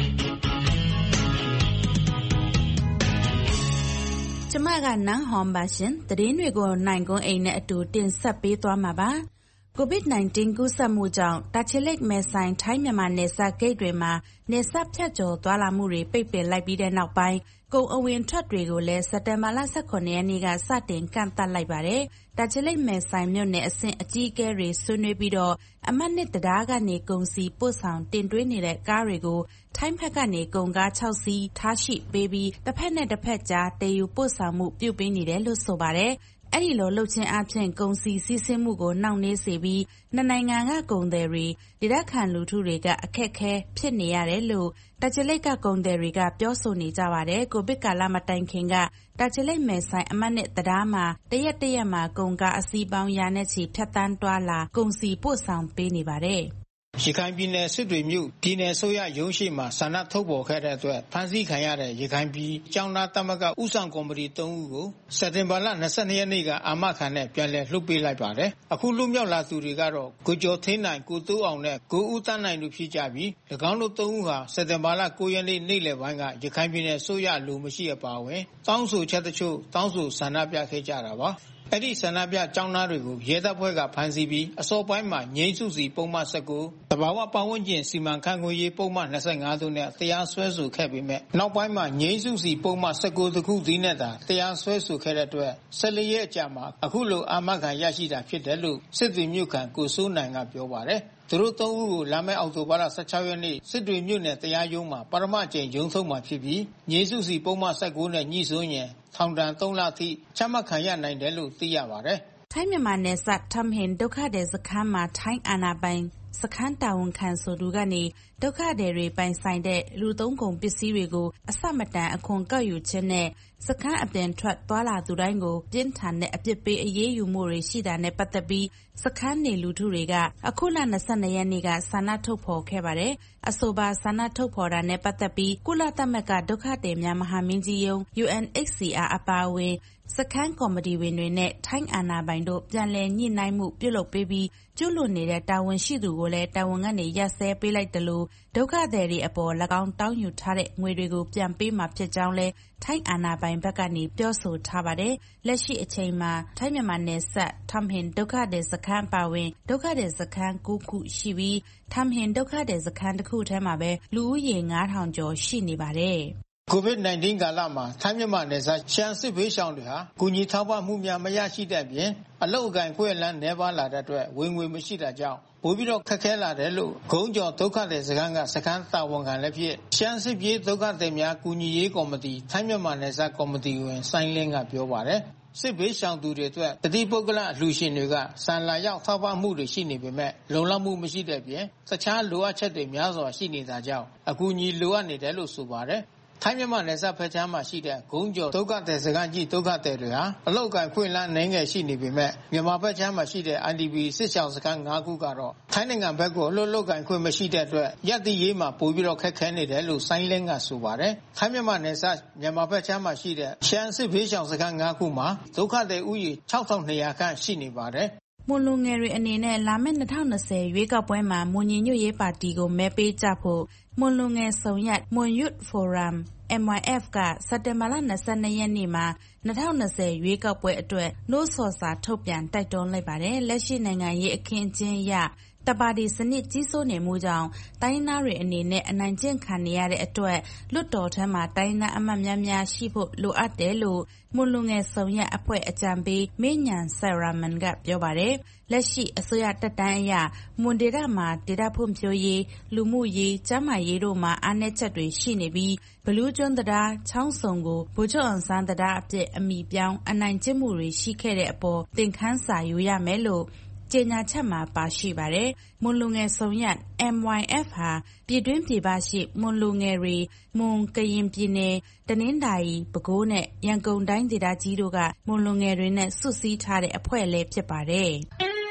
S9: ကျမကနန်းဟွန်ပါရှင်သတင်းတွေကိုနိုင်ကွန်းအိမ်နဲ့အတူတင်ဆက်ပေးသွားမှာပါ COVID-19 ကူးစက်မှုကြောင့်တာချီလိတ်မဲဆိုင်ထိုင်းမြန်မာနယ်စပ်ဂိတ်တွေမှာနယ်စပ်ဖြတ်ကျော်သွားလာမှုတွေပိတ်ပင်လိုက်ပြီးတဲ့နောက်ပိုင်းကုန်အဝင်ထွက်တွေကိုလည်းစက်တင်ဘာလ18ရက်နေ့ကစတင်ကန့်သတ်လိုက်ပါတယ်တာချီလိတ်မဲဆိုင်မြို့နယ်အဆင့်အကြီးအကဲတွေဆွေးနွေးပြီးတော့အမှတ်1တရားကနေကုန်စီပို့ဆောင်တင်သွင်းနေတဲ့ကားတွေကိုထိုင်းဘက်ကနေကုန်ကား6စီးထားရှိပေးပြီးတစ်ဖက်နဲ့တစ်ဖက်ကြားတည်ယူပို့ဆောင်မှုပြုပေးနေတယ်လို့ဆိုပါတယ်အဲ့ဒီလိုလှုပ်ချင်းအဖြစ်ကုန်စီစီးဆင်းမှုကိုနှောင့်နှေးစေပြီးနှစ်နိုင်ငံကကုန်သည်တွေဒေသခံလူထုတွေကအခက်အခဲဖြစ်နေရတယ်လို့တာချီလိတ်ကကုန်သည်တွေကပြောဆိုနေကြပါတယ်ကိုဗစ်ကာလမတိုင်ခင်ကတာချီလိတ်မဲဆိုင်အမှတ်1တရားမှာတရက်မှာကုန်ကားအစီးပေါင်းရာနဲ့ချီဖြတ်တန်းတွာလာကုန်စီပို့ဆောင်ပေးနေပါတယ်
S12: ရခိုင်ပြည်နယ်စစ်တွေမြို့ပြည်နယ်ဆိုရရုံးရှိမှာဆန္ဒထုတ်ပေါ်ခဲ့တဲ့အတွက်ဖမ်းဆီးခံရတဲ့ရခိုင်ပြည်ကျောင်းသားသမဂ္ဂဦးဆောင်ကော်မတီ3ဦးကိုစက်တင်ဘာလ22ရက်နေ့ကအာမခံနဲ့ပြန်လည်လွှတ်ပေးလိုက်ပါတယ်။အခုလွတ်မြောက်လာသူတွေကတော့ကိုကျော်ထင်းနိုင်ကိုတိုးအောင်နဲ့ကိုဦးတန်းနိုင်တို့ဖြစ်ကြပြီး၎င်းတို့3ဦးဟာစက်တင်ဘာလ9ရက်နေ့နေ့လယ်ပိုင်းကရခိုင်ပြည်နယ်ဆိုရလူမရှိအပါအဝင်တောင်းဆိုချက်တချို့တောင်းဆိုဆန္ဒပြခဲ့ကြတာပါ။အဲ့ဒီဆန္ဒပြကျောင်းသားတွေကိုရဲတပ်ဖွဲ့ကဖမ်းဆီးပြီးအစောပိုင်းမှာငြိမ်းစုစီပုံမှန်19တဘာဝပတ်ဝန်းကျင်စီမံခန့်ခွဲရေးပုံမှန်25တို့နဲ့တရားစွဲဆိုခဲ့ပေမဲ့နောက်ပိုင်းမှာငြိမ်းစုစီပုံမှန်19တခုတည်းနဲ့သာတရားစွဲဆိုခဲ့တဲ့အတွက်14ရက်အကြာမှာအခုလိုအာမခံရရှိတာဖြစ်တယ်လို့စစ်တွေမြို့ခံကိုစိုးနိုင်ကပြောပါတယ်သူတို့3ဦးကိုလာမယ့်အောက်တိုဘာလ16ရက်နေ့စစ်တွေမြို့နယ်တရားရုံးမှာပထမကျိန်ရုံးထုတ်မှာဖြစ်ပြီးငြိမ်းစုစီပုံမှန်19နဲ့ညှိစွန်းရင်ထောင်ဒဏ်3လအထိချမှတ်ခံရနိုင်တယ်လို့သိရပါတယ်
S9: ။ထိုင်းမြန်မာနယ်စပ်ထမ်ဟင်ဒုက္ခသည်စခန်းမှာထိုင်းအာဏာပိုင်စခန်းတာဝန်ခံဆိုသူကနေဒုက္ခသည်တွေပိုင်ဆိုင်တဲ့လူသုံးကုန်ပစ္စည်းတွေကိုအစမတန်အခွန်ကောက်ယူခြင်းနဲ့စခန်းအပြင်ထွက်သွားလာသူတိုင်းကိုပြင်းထန်တဲ့အပြစ်ပေးအရေးယူမှုတွေရှိတာနဲ့ပတ်သက်ပြီးစခန်းနေလူထုတွေကအခုလ22ရက်နေ့ကဆန္ဒထုတ်ဖော်ခဲ့ပါတယ်။အဆိုပါဆန္ဒထုတ်ဖော်တာနဲ့ပတ်သက်ပြီးကုလသမဂ္ဂဒုက္ခသည်များမဟာမင်းကြီးရုံး UNHCR အပါအဝင်စခန်းကော်မတီဝင်တွေနဲ့ထိုင်းအာဏာပိုင်တို့ပြန်လည်ညှိနှိုင်းမှုပြုလုပ်ပေးပြီးကျွလွန်နေတဲ့တာဝန်ရှိသူကိုလည်းတာဝန်ကနေရပ်စဲပေးလိုက်တယ်လို့ဒုက္ခသည်တွေအပေါ်၎င်းတောင်းယူထားတဲ့ငွေတွေကိုပြန်ပေးမှာဖြစ်ကြောင်းလဲထိုင်းအာဏာပိုင်ဘက်ကနေပြောဆိုထားပါတယ်။လက်ရှိအချိန်မှာထိုင်းမြန်မာနယ်စပ်ထမ်ဟင်ဒုက္ခသည်စခန်းပါဝင်ဒုက္ခသည်စခန်း9ခုရှိပြီးထမ်ဟင်ဒုက္ခသည်စခန်းတစ်ခုထဲမှာပဲလူဦးရေ9000ကျော်ရှိနေပါတယ်။
S6: COVID-19 ကာလမှာထိုင်းမြန်မာနယ်စပ်ရှမ်းစစ်ဘေးရှောင်တွေဟာကူညီထောက်ပံ့မှုများမရရှိတဲ့အပြင်အလုပ်အကိုင်ခွင့်လန်းနှဲပါလာတဲ့အတွက်ဝင်ငွေမရှိတာကြောင့်ပိုပြီးတော့ခက်ခဲလာတယ်လို့ဂုံးကျော်ဒုက္ခသည်စခန်းကစခန်းတာဝန်ခံလည်းဖြစ်ရှမ်းစစ်ပြေးဒုက္ခသည်များကူညီရေးကော်မတီထိုင်းမြန်မာနယ်စပ်ကော်မတီဝင်စိုင်းလင်းကပြောပါတယ်စစ်ဘေးရှောင်သူတွေအတွက်တတိပုဂ္ဂလအလှူရှင်တွေကဆန်လာရောက်ထောက်ပံ့မှုတွေရှိနေပေမဲ့လုံလောက်မှုမရှိတဲ့ပြင်တခြားလိုအပ်ချက်တွေများစွာရှိနေတာကြောင့်အကူအညီလိုအပ်နေတယ်လို့ဆိုပါတယ်ထိုင်းမြန်မာနယ်စပ်ဖက်ခြမ်းမှာရှိတဲ့ဂုံးကျော်ဒုက္ခသည်စခန်းကြီးဒုက္ခသည်တွေဟာအလောက်ကန်ခွင့်လန်းနိုင်ငယ်ရှိနေပေမဲ့မြန်မာဖက်ခြမ်းမှာရှိတဲ့ IDP စစ်ရှောင်စခန်း5ခုကတော့ထိုင်းနိုင်ငံဘက်ကိုအလောက်ကန်ခွင့်မရှိတဲ့အတွက်ရပ်တည်ရေးမှာပိုပြီးတော့ခက်ခဲနေတယ်လို့ဆိုင်းလင်းကဆိုပါတယ်ထိုင်းမြန်မာနယ်စပ်မြန်မာဖက်ခြမ်းမှာရှိတဲ့ရှမ်းစစ်ဘေးရှောင်စခန်း5ခုမှာဒုက္ခသည်ဥယျာဉ် 6200 ခန့်ရှိနေပါတယ်
S9: မွန်လူငယ်တွေအနေနဲ့လာမယ့်2020ရွေးကောက်ပွဲမှာမွန်ညီညွတ်ရေးပါတီကိုမဲပေးကြဖို့မွန်လူငယ်ဆောင်ရွက်မွန် Youth Forum MYF ကစက်တင်ဘာလ22ရက်နေ့မှာ2020ရွေးကောက်ပွဲအတွက်နှိုးဆော်စာထုတ်ပြန်တိုက်တွန်းလိုက်ပါတယ်လက်ရှိနိုင်ငံရေးအခင်းအကျင်းအရတပါတီစနစ်ကြီးစိုးနေမှုကြောင့်တိုင်းသားတွေအနေနဲ့အနိုင်ကျင့်ခံနေရတဲ့အတွက်လွတ်တော်ထဲမှာတိုင်းသားအမတ်များများရှိဖို့လိုအပ်တယ်လို့မွန်လူငယ်ဆောင်ရွက်အဖွဲ့အကြံပေးမင်းညာဆရာမန်ကပြောပါတယ်လက်ရှိအစိုးရတက်တန်းအရမွန်ဒေတာမှာဒေတာဖွံ့ဖြိုးရေးလူမှုရေးကျန်းမာရေးတို့မှာအားနည်းချက်တွေရှိနေပြီးဘလူးကျွန်းတရားချောင်းစုံကိုဗိုလ်ချုပ်အောင်ဆန်းတရားအဖြစ်အမိပြောင်းအနိုင်ကျင့်မှုတွေရှိခဲ့တဲ့အပေါ်သင်ခန်းစာယူရမယ်လို့ကြေညာချက်မှာပါရှိပါတယ်။မွန်လူငယ်ဆောင်ရွက် MYF ဟာပြည်တွင်းပြည်ပရှိမွန်လူငယ်တွေမွန်ကရင်ပြည်နယ်တနင်္သာရီပဲခူးနဲ့ရန်ကုန်တိုင်းဒေသကြီးတို့ကမွန်လူငယ်တွေနဲ့စုစည်းထားတဲ့အဖွဲ့လည်းဖြစ်ပါတယ်။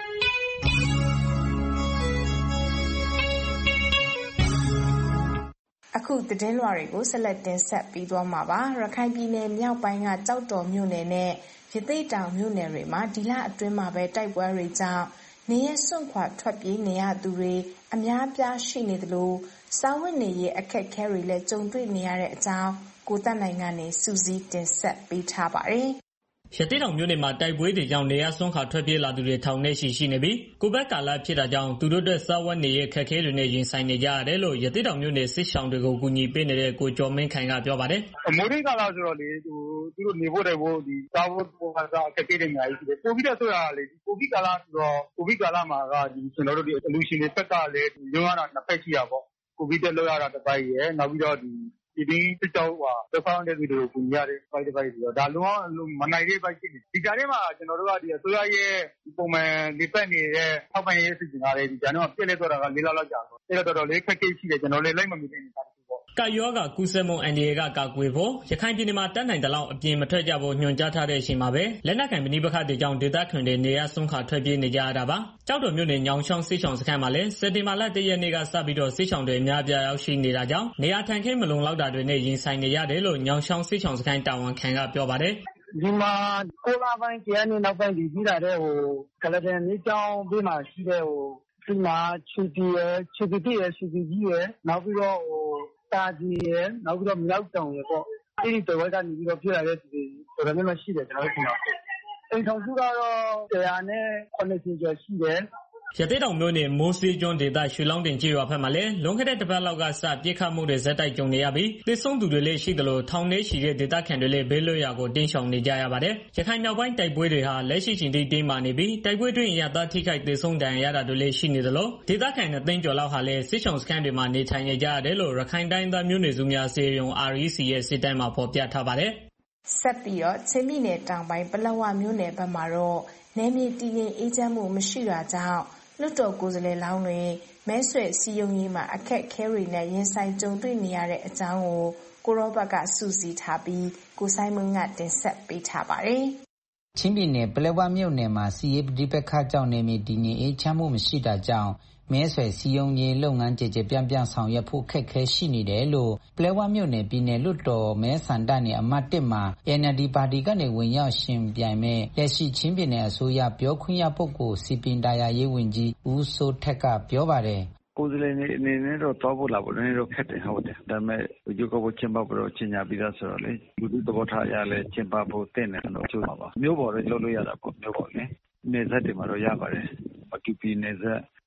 S7: အခုသတင်းလွှာတွေကိုဆက်လက်တင်ဆက်ပြီးသွားမှာပါရခိုင်ပြည်နယ်မြောက်ပိုင်းကကြောက်တော်မြို့နယ်နဲ့ရသေ့တောင်မြို့နယ်တွေမှာဒီလအတွင်းမှာပဲတိုက်ပွဲတွေကြောင့်နေရစွန့်ခွာထွက်ပြေးနေရသူတွေအများပြားရှိနေသလိုစားဝတ်နေရေးအခက်အခဲတွေလည်းကြုံတွေ့နေရတဲ့အကြောင်းကိုသက်နိုင်ကနေစူးစီးတင်ဆက်ပေးထားပါတယ်
S10: ရသေ့တောင်မြို့နယ်မှာတိုက်ပွဲတွေကြောင့်နေရစွန့်ခွာထွက်ပြေးလာသူတွေထောင်နဲ့ရှိနေပြီးကိုဗစ်ကာလဖြစ်တာကြောင့်သူတို့အတွက်စားဝတ်နေရေးအခက်အခဲတွေနဲ့ရင်ဆိုင်နေကြရတယ်လို့ရသေ့တောင်မြို့နယ်စစ်ရှောင်တွေကိုကူညီပေးနေတဲ့ကိုကျော်မင်းခိုင်ကပြောပါတယ်
S11: ။မိုးရိပ်ကာလဆိုတော့လေသူတို့နေဖို့တယ်ဖို့ဒီစားဖို့အခက်အခဲတွေအများကြီးရှိတယ်။ကိုဗစ်တဲ့ဆိုတာလေကိုဗစ်ကာလဆိုတော့ကိုဗစ်ကာလမှာကဒီကျွန်တော်တို့ဒီအလူရှင်တွေဘက်ကလည်းညွှန်းရတာနှစ်ဖက်ရှိတာပေါ့။ကိုဗစ်တဲ့လောက်ရတာတစ်ပိုင်းရယ်နောက်ပြီးတော့ဒီစစ်ကြောင်းဒုက္ခရောက်တဲ့သူတွေကိုကူညီရတဲ့ဘိုက်တစ်ပိုင်းဆိုတော့ဒါလုံးဝမနိုင်တဲ့ဘိုက်ရှိနေဒီကြားထဲမှာကျွန်တော်တို့ကဒီအစိုးရရဲ့ပုံမှန်နေပတ်နေတဲ့ထောက်ပံ့ရေးစီစဉ်ထားတဲ့ဒီကြားထဲမှာပြည့်လဲတော့တာက၄လလောက်ကြာတော့အဲ့တော့တော်တော်လေးခက်ခဲရှိတယ်ကျွန်တော်လည်းလိုက်မမီတဲ့အနေအထားတစ်ခုပေါ့
S10: ကာယောဂကူးစက်မှုအန်ဒီအေကကာကွယ်ဖို့ရခိုင်ပြည်နယ်မှာတတ်နိုင်တဲ့လောက်အပြင်မထွက်ကြဖို့ညွှန်ကြားထားတဲ့အချိန်မှာပဲလက်နက်ကင်ပဏိပခတ်တွေကြောင့်ဒေသခံတွေနေရစွန့်ခါထွက်ပြေးနေကြရတာပါကြောက်တော်မြို့နယ်ညောင်ချောင်းစစ်ဆောင်စခန်းမှာလည်းစက်တင်ဘာလ1ရက်နေ့ကစပြီးတော့စစ်ဆောင်တွေအများပြားရောက်ရှိနေတာကြောင့်နေရာထိုင်ခင်းမလုံလောက်တာတွေနဲ့ရင်ဆိုင်နေရတယ်လို့ညောင်ချောင်းစစ်ဆောင်စခန်းတာဝန်ခံကပြောပါတယ်
S11: ဒီမှာကိုလာပိုင်းကျန်နေနောက်ပိုင်းဒီပြီးလာတဲ့ကလဒန်နေကြောင်းပြီးမှရှိတဲ့ဒီမှာချူတီချူတီကြီးရနောက်ပြီးတော့တာကြီးရနောက်ပြီးတော့မြောက်တောင်ရပေါ့အဲ့ဒီတော့ကနေပြီးတော့ပြရတဲ့ဒီတော်တော်များများရှိတယ်ကျွန်တော်တို့ကအိမ်ထောင်စုကတော့180ကျော်ရှိတယ်
S10: ရသေ့တောင်မြို့နယ်မိုးစေးကျွန်းဒေသရွှေလောင်းတင်ကျေးရွာဘက်မှာလည်းလွန်ခဲ့တဲ့တစ်ပတ်လောက်ကစပြစ်ခတ်မှုတွေဇက်တိုက်ကြုံနေရပြီးသေဆုံးသူတွေလည်းရှိသလိုထောင်ထဲရှိတဲ့ဒေသခံတွေလည်းဘေးလွတ်ရာကိုတင်းရှောင်နေကြရပါတယ်။ရခိုင်မြောက်ပိုင်းတိုက်ပွဲတွေဟာလက်ရှိချိန်ထိတင်းမာနေပြီးတိုက်ပွဲတွင်ရသားထိခိုက်သေဆုံးဒဏ်ရာရတာတွေလည်းရှိနေသလိုဒေသခံ2သိန်းကျော်လောက်ဟာလည်းစစ်ဆောင်စခန်းတွေမှာနေထိုင်နေကြရတယ်လို့ရခိုင်တိုင်းသားမျိုးနွယ်စုများစေယုံ REC ရဲ့စစ်တမ်းမှာဖော်ပြထားပါတယ်
S7: ။ဆက်ပြီးတော့ချင်းပြည်နယ်တောင်ပိုင်းပလက်ဝမြို့နယ်ဘက်မှာတော့နယ်မြေတည်ငြိမ်အေးချမ်းမှုမရှိတာကြောင့်လွတ်တော်ကိုယ်စားလှယ်လောင်းတွေမဲဆွယ်စည်းရုံးရေးမှာအခက်ခဲတွေနဲ့ရင်ဆိုင်ကြုံတွေ့နေရတဲ့အကြောင်းကိုရောဘတ်ကစူးစီးထားပြီးကိုဆိုင်မွန်းကတင်ဆက်ပေးထားပါတယ်
S24: ။ချင်းပြည်နယ်ပလက်ဝမြို့နယ်မှာစီရေးပဋိပက္ခကြောင့်နေမြေတည်ငြိမ်အေးချမ်းမှုမရှိတာကြောင့်မဲဆွယ်စည်းရုံးရေးလုပ်ငန်းကြကြပြန့်ပြန့်ဆောင်ရွက်ဖို့ခက်ခဲရှိနေတယ်လို့ပလက်ဝမြို့နယ်ပြည်နယ်လွတ်တော်မဲဆန္ဒနယ်အမှတ်1မှာ NLD ပါတီကနေဝင်ရောက်ရှင်ပြိုင်မဲ့လက်ရှိချင်းပြည်နယ်အစိုးရပြောခွင့်ရပုဂ္ဂိုလ်စီပင်တာယာရေးဝန်ကြီးဦးစိုးထက်ကပြောပါတယ်
S25: ကိုယ်စားလှယ်အနေနဲ့တော့တောဖို့လာဖို့လည်းတော့ခက်တယ်ဟုတ်တယ်ဒါပေမဲ့ရုပ်ကဖို့ကျင်းပဖို့ချင်ညာပြီးသားဆိုတော့လေလူထုသဘောထားရလဲကျင်းပဖို့တင့်တယ်တော့ကျိုးပါပါမျိုးပေါ်တော့လုပ်လို့ရတာပေါ့မျိုးပေါ်လေနေဆက်တွေမှာတော့ရပါတယ်အတူပြည်နေဆက်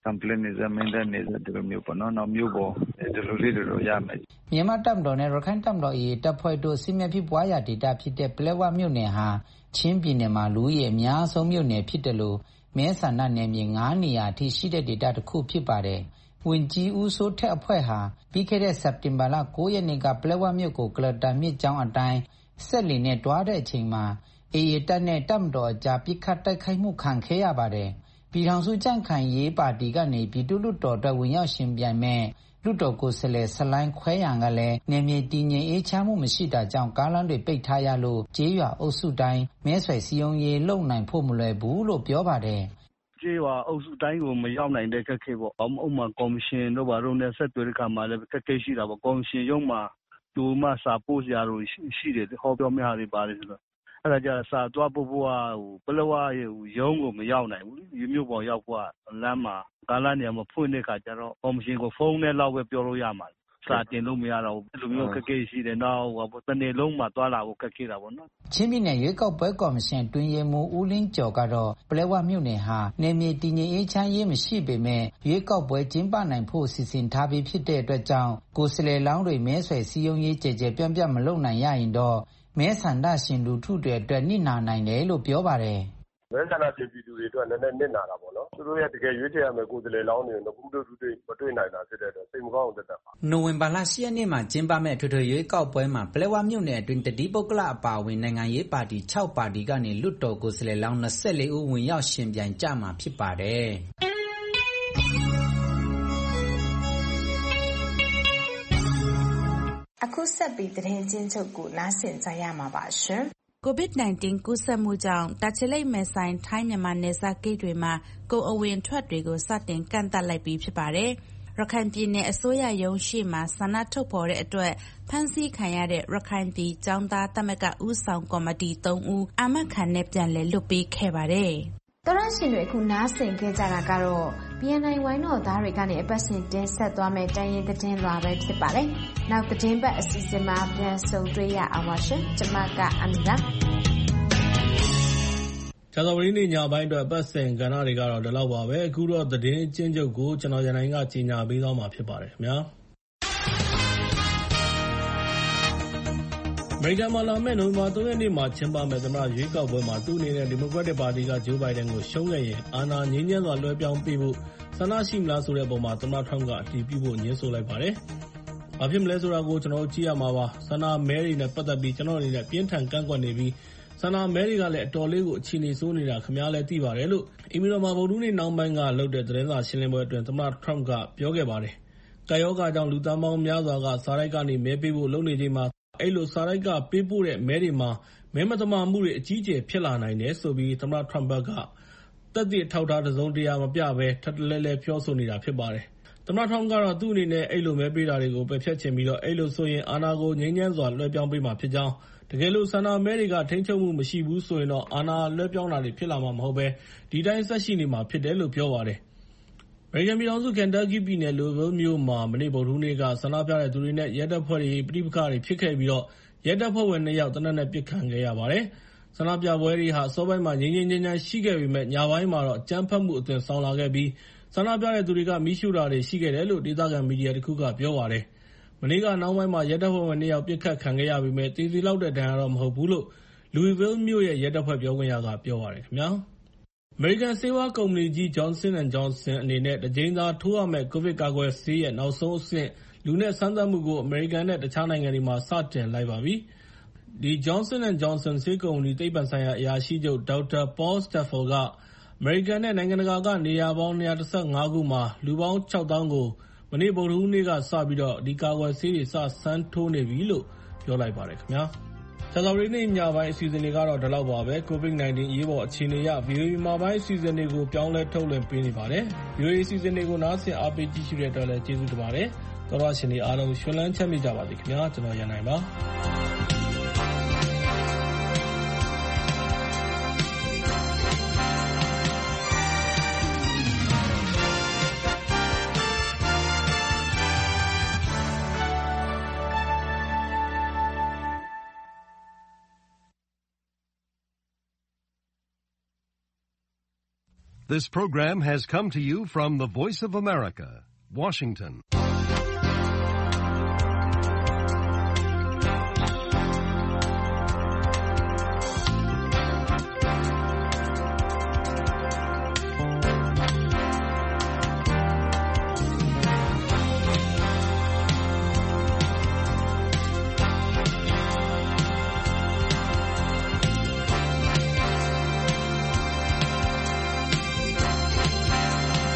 S25: complaint နေမင်းတဲ့နေတဲ့ဒီလိုမျိုးပေါ့နော်နောက်မျိုးပေါ်ဒီလိုလေးတွေရမယ်
S24: မြန်မာတပ်မတော်နဲ့ရခိုင်တပ်မတော်၏တပ်ဖွဲ့တို့စစ်မြေဖြစ်ပွားရာဒေသဖြစ်တဲ့ပလက်ဝမြို့နယ်ဟာချင်းပြည်နယ်မှာလူဦးရေအများဆုံးမြို့နယ်ဖြစ်တယ်လို့မဲဆန္ဒနယ်မြေ9နေရာအထိရှိတဲ့ဒေသတစ်ခုဖြစ်ပါတယ်။ဝင်ကြီးဦးစိုးထက်အဖွဲ့ဟာပြီးခဲ့တဲ့စက်တင်ဘာလ9ရက်နေ့ကပလက်ဝမြို့ကိုကလတာမြစ်ကြောင်းအတိုင်းဆက်လီနဲ့တွားတဲ့အချိန်မှာAAတပ်နဲ့တပ်မတော်အကြားပစ်ခတ်တိုက်ခိုက်မှုခံခဲ့ရပါတယ်။ပြည်ထောင်စုကြံ့ခိုင်ရေးပါတီကနေပြည်သူ့လွှတ်တော်အတွက်ဝင်ရောက်ရှင်ပြိုင်မဲ့လွှတ်တော်ကိုယ်စားလှယ်ဆလိုင်းခွဲရန်ကလည်းနေမြေတည်ငြိမ်အေးချမ်းမှုမရှိတာကြောင့်ကားလမ်းတွေပိတ်ထားရလို့ကျေးရွာအုပ်စုတိုင်းမဲဆွယ်စည်းရုံးရေးလုပ်နိုင်ဖို့မလွယ်ဘူးလို့ပြောပါတယ်
S2: ။ကျေးရွာအုပ်စုတိုင်းကိုမရောက်နိုင်တဲ့ခက်ခဲပေါ့။ဥပမာကော်မရှင်တို့ဘာလို့နဲ့ဆက်သွယ်တဲ့ခါမှာလည်းခက်ခဲရှိတာပေါ့။ကော်မရှင်ရုံးမှာကျိုးမစာပို့စရာတို့ရှိတယ်ဟောပြောများတွေပါတယ်ဆိုတော့အဲ့ဒါကြစာသွားပို့ဖို့ပလက်ဝရုံးကိုမရောက်နိုင်ဘူး။မြို့ပေါ်ရောက်ဖို့လမ်းမှာကားလမ်းနေရာမှာဖွင့်တဲ့ခါကျတော့ကော်မရှင်ကိုဖုန်းနဲ့လောက်ပဲပြောလို့ရမှာစာတင်လို့မရတော့ဘူးဒီလိုမျိုးခက်ခဲရှိတယ်နောက်တနေ့လုံးမှာသွားလာဖို့ခက်ခဲတာပေါ့နော်
S24: ချင်းပြည်နယ်ရွေးကောက်ပွဲကော်မရှင်တွင်ရဲမှုဦးလင်းကျော်ကတော့ပလက်ဝမြို့နယ်ဟာနေမြေတည်ငြိမ်အေးချမ်းရေးမရှိပေမဲ့ရွေးကောက်ပွဲကျင်းပနိုင်ဖို့စီစဉ်ထားပြီးဖြစ်တဲ့အတွက်ကြောင့်ကိုယ်စားလှယ်လောင်းတွေမဲဆွယ်စည်းရုံးရေးကြကြပြန့်ပြန့်မလုပ်နိုင်ရရင်တော့မဲဆန္ဒရှင်လူထုတွေအတွက်နစ်နာနိုင်တယ်လို့ပြောပါတယ်
S13: မဲဆန္ဒရှင်ပြည်သူတွေအတွက်လည်းနစ်နာတာပေါ့နော်သူတို့ရဲ့တကယ်ရွေးချယ်ရမယ့်ကိုယ်စားလှယ်လောင်းတွေတော့ခုတို့မတွေ့နိုင်တာဖြစ်တဲ့အတွက်စိတ်မကောင်းအောင်တက်တာပါ
S24: နိုဝင်ဘာလ10ရက်နေ့မှာကျင်းပမယ့်ထွေထွေရွေးကောက်ပွဲမှာပလက်ဝမြို့နယ်အတွင်းတတိပုဂ္ဂလအပါအဝင်နိုင်ငံရေးပါတီ6ပါတီကနေလွှတ်တော်ကိုယ်စားလှယ်လောင်း24ဦးဝင်ရောက်ရှင်ပြိုင်ကြမှာဖြစ်ပါတယ်
S7: အခုဆက်ပြီးသတင်းချင်းချုပ်ကိုနားဆင်ကြရမှာပါရှင်
S9: COVID-19 ကူးစက်မှုကြောင့်တာချီလိတ်မယ်ဆိုင်ထိုင်းမြန်မာနယ်စပ်ဂိတ်တွေမှာကုန်အဝင်ထွက်တွေကိုစတင်ကန့်သတ်လိုက်ပြီးဖြစ်ပါတယ်။ရခိုင်ပြည်နယ်အစိုးရရုံးရှိမှာဆန္ဒထုတ်ဖော်တဲ့အတွက်ဖမ်းဆီးခံရတဲ့ရခိုင်ပြည်ကျောင်းသားသမဂ္ဂဦးဆောင်ကော်မတီ3ဦးအာမခံနဲ့ပြန်လည်လွတ်ပေးခဲ့ပါတယ်။
S7: တော်ရရှင်တွေအခုနားဆင်ခဲ့ကြတာကတော့ BNI ဝိုင်းတော်သားတွေကနေအပတ်စဉ်တင်ဆက်သွားမယ့်တိုင်းရင်းသတင်းလွှာပဲဖြစ်ပါတယ်။နောက်သတင်းပတ်အစီအစဉ်မှာပြန်ဆုံတွေ့ရအောင်ပါရှင်။ကျွန်မကအမီလာ
S10: ကြာသပတေးနေ့ညပိုင်းအတွက်ပတ်စဉ်ကဏ္ဍတွေကတော့ဒီလောက်ပါပဲအခုတော့သတင်းအကျဉ်းချုပ်ကိုကျွန်တော်ရန်နိုင်ကကြီးညာပေးသွားမှာဖြစ်ပါတယ်ခင်ဗျာအမေရိကန်မှာလာမယ့်နိုဝင်ဘာ3ရက်နေ့မှာကျင်းပမယ့်သမ္မတရွေးကောက်ပွဲမှာသူ့အနေနဲ့ဒီမိုကရက်တစ်ပါတီကဂျိုးဘိုင်ဒန်ကိုရှုံးခဲ့ရင်အာဏာငြိမ်းချမ်းစွာလွှဲပြောင်းပေးဖို့ဆန္ဒရှိမလားဆိုတဲ့ပုံမှာသမ္မတထရမ့်ကအတည်ပြုဖို့ညှင်းဆိုလိုက်ပါတယ်။ဘာဖြစ်မလဲဆိုတာကိုကျွန်တော်ကြည့်ရမှာပါ။ဆန္ဒမဲတွေနဲ့ပတ်သက်ပြီးကျွန်တော်အနေနဲ့ပြင်းထန်ကန့်ကွက်နေပြီးဆန္ဒမဲတွေကလည်းအတော်လေးကိုအခြေအနေဆိုးနေတာခင်ဗျားလည်းသိပါတယ်လို့အီမီတော်မှာဗုဒ္ဓနေ့နောက်ပိုင်းကလုပ်တဲ့သတင်းစာရှင်းလင်းပွဲအတွင်းသမ္မတထရမ့်ကပြောခဲ့ပါတယ်။ကာယောဂါကြောင့်လူသန်းပေါင်းများစွာကစားရိုက်ကနေမဲပေးဖို့လုပ်နေချိန်မှာအဲ့လိုစားရိုက်ကပေးပို့တဲ့မဲတွေမှာမဲမတမာမှုတွေအကြီးအကျယ်ဖြစ်လာနိုင်တယ်ဆိုပြီးသမ္မတထရမ့်ကသက်သေထောက်ထားတစုံတရာမပြဘဲထပ်တလဲလဲပြောဆိုနေတာဖြစ်ပါတယ်။သမ္မတထရမ့်ကတော့သူ့အနေနဲ့အဲ့လိုမဲပေးတာတွေကိုပယ်ဖျက်ချင်ပြီးတော့အဲ့လိုဆိုရင်အာဏာကိုငြိမ်းချမ်းစွာလွှဲပြောင်းပေးမှာဖြစ်ကြောင်းတကယ်လို့ဆန္ဒမဲတွေကထိန်းချုပ်မှုမရှိဘူးဆိုရင်တော့အာဏာလွှဲပြောင်းတာတွေဖြစ်လာမှာမဟုတ်ပဲဒီတိုင်းဆက်ရှိနေမှာဖြစ်တယ်လို့ပြောပါတယ်။အမေရိကန်ပြည်ထောင်စုကန်တာကီပြည်နယ်လိုဗယ်မြို့မှာမနေ့ဗုဒ္ဓဟူးနေ့ကဆန္ဒပြတဲ့သူတွေနဲ့ရဲတပ်ဖွဲ့တွေပဋိပက္ခတွေဖြစ်ခဲ့ပြီးတော့ရဲတပ်ဖွဲ့ဝင်2ယောက်သေနတ်နဲ့ပစ်ခံခဲ့ရပါတယ်။ဆန္ဒပြပွဲတွေဟာအစောပိုင်းမှာငြိမ်းငြိမ်းချမ်းချမ်းရှိခဲ့ပေမဲ့ညပိုင်းမှာတော့အကြမ်းဖက်မှုအသွင်ဆောင်လာခဲ့ပြီးဆန္ဒပြတဲ့သူတွေကမီးရှို့တာတွေရှိခဲ့တယ်လို့ဒေသခံမီဒီယာတခုကပြောပါတယ်။မနေ့ကနောက်ပိုင်းမှာရဲတပ်ဖွဲ့ဝင်2ယောက်ပစ်ခတ်ခံခဲ့ရပေမဲ့သေစီလောက်တဲ့ဒဏ်ရာတော့မဟုတ်ဘူးလို့ Louisville မြို့ရဲ့ရဲတပ်ဖွဲ့ပြောခွင့်ရကပြောပါတယ်ခင်ဗျာ။အမေရိကန်ဆေးဝါးကုမ္ပဏီကြီး Johnson & Johnson အနေနဲ့တကြိမ်သာထိုးရမယ့်ကိုဗစ်ကာကွယ်ဆေးရဲ့နောက်ဆုံးအဆင့်လူနဲ့စမ်းသပ်မှုကိုအမေရိကန်နဲ့တခြားနိုင်ငံတွေမှာစတင်လိုက်ပါပြီ။ဒီ Johnson & Johnson ဆေးကုမ္ပဏီသိပ္ပံဆိုင်ရာအရာရှိချုပ် Dr. Paul Stafford ကအမေရိကန်နဲ့နိုင်ငံတကာကနေရာပေါင်း215ခုမှာလူပေါင်း6000ကိုမနေ့ဗုဒ္ဓဟူးနေ့ကစပြီးတော့ဒီကာကွယ်ဆေးတွေစမ်းထိုးနေပြီလို့ပြောလိုက်ပါတယ်ခင်ဗျာ။ကြာသပတေးနေ့ညပိုင်းအစီအစဉ်တွေကတော့ဒီလောက်ပါပဲ။ COVID-19 အရေးပေါ်အခြေအနေအရ VOA မှာပိုင်းအစီအစဉ်တွေကိုပြောင်းလဲထုတ်လွှင့်ပေးနေပါတယ်။ VOA အစီအစဉ်တွေကိုနားဆင်အားပေးကြည့်ရှုတဲ့အတွက်လည်းကျေးဇူးတင်ပါတယ်။သောရရှင်တွေအားလုံးရွှင်လန်းချမ်းမြေ့ကြပါစေခင်ဗျာ။ကျွန်တော်ရန်နိုင်ပါ
S8: This program has come to you from the Voice of America, Washington.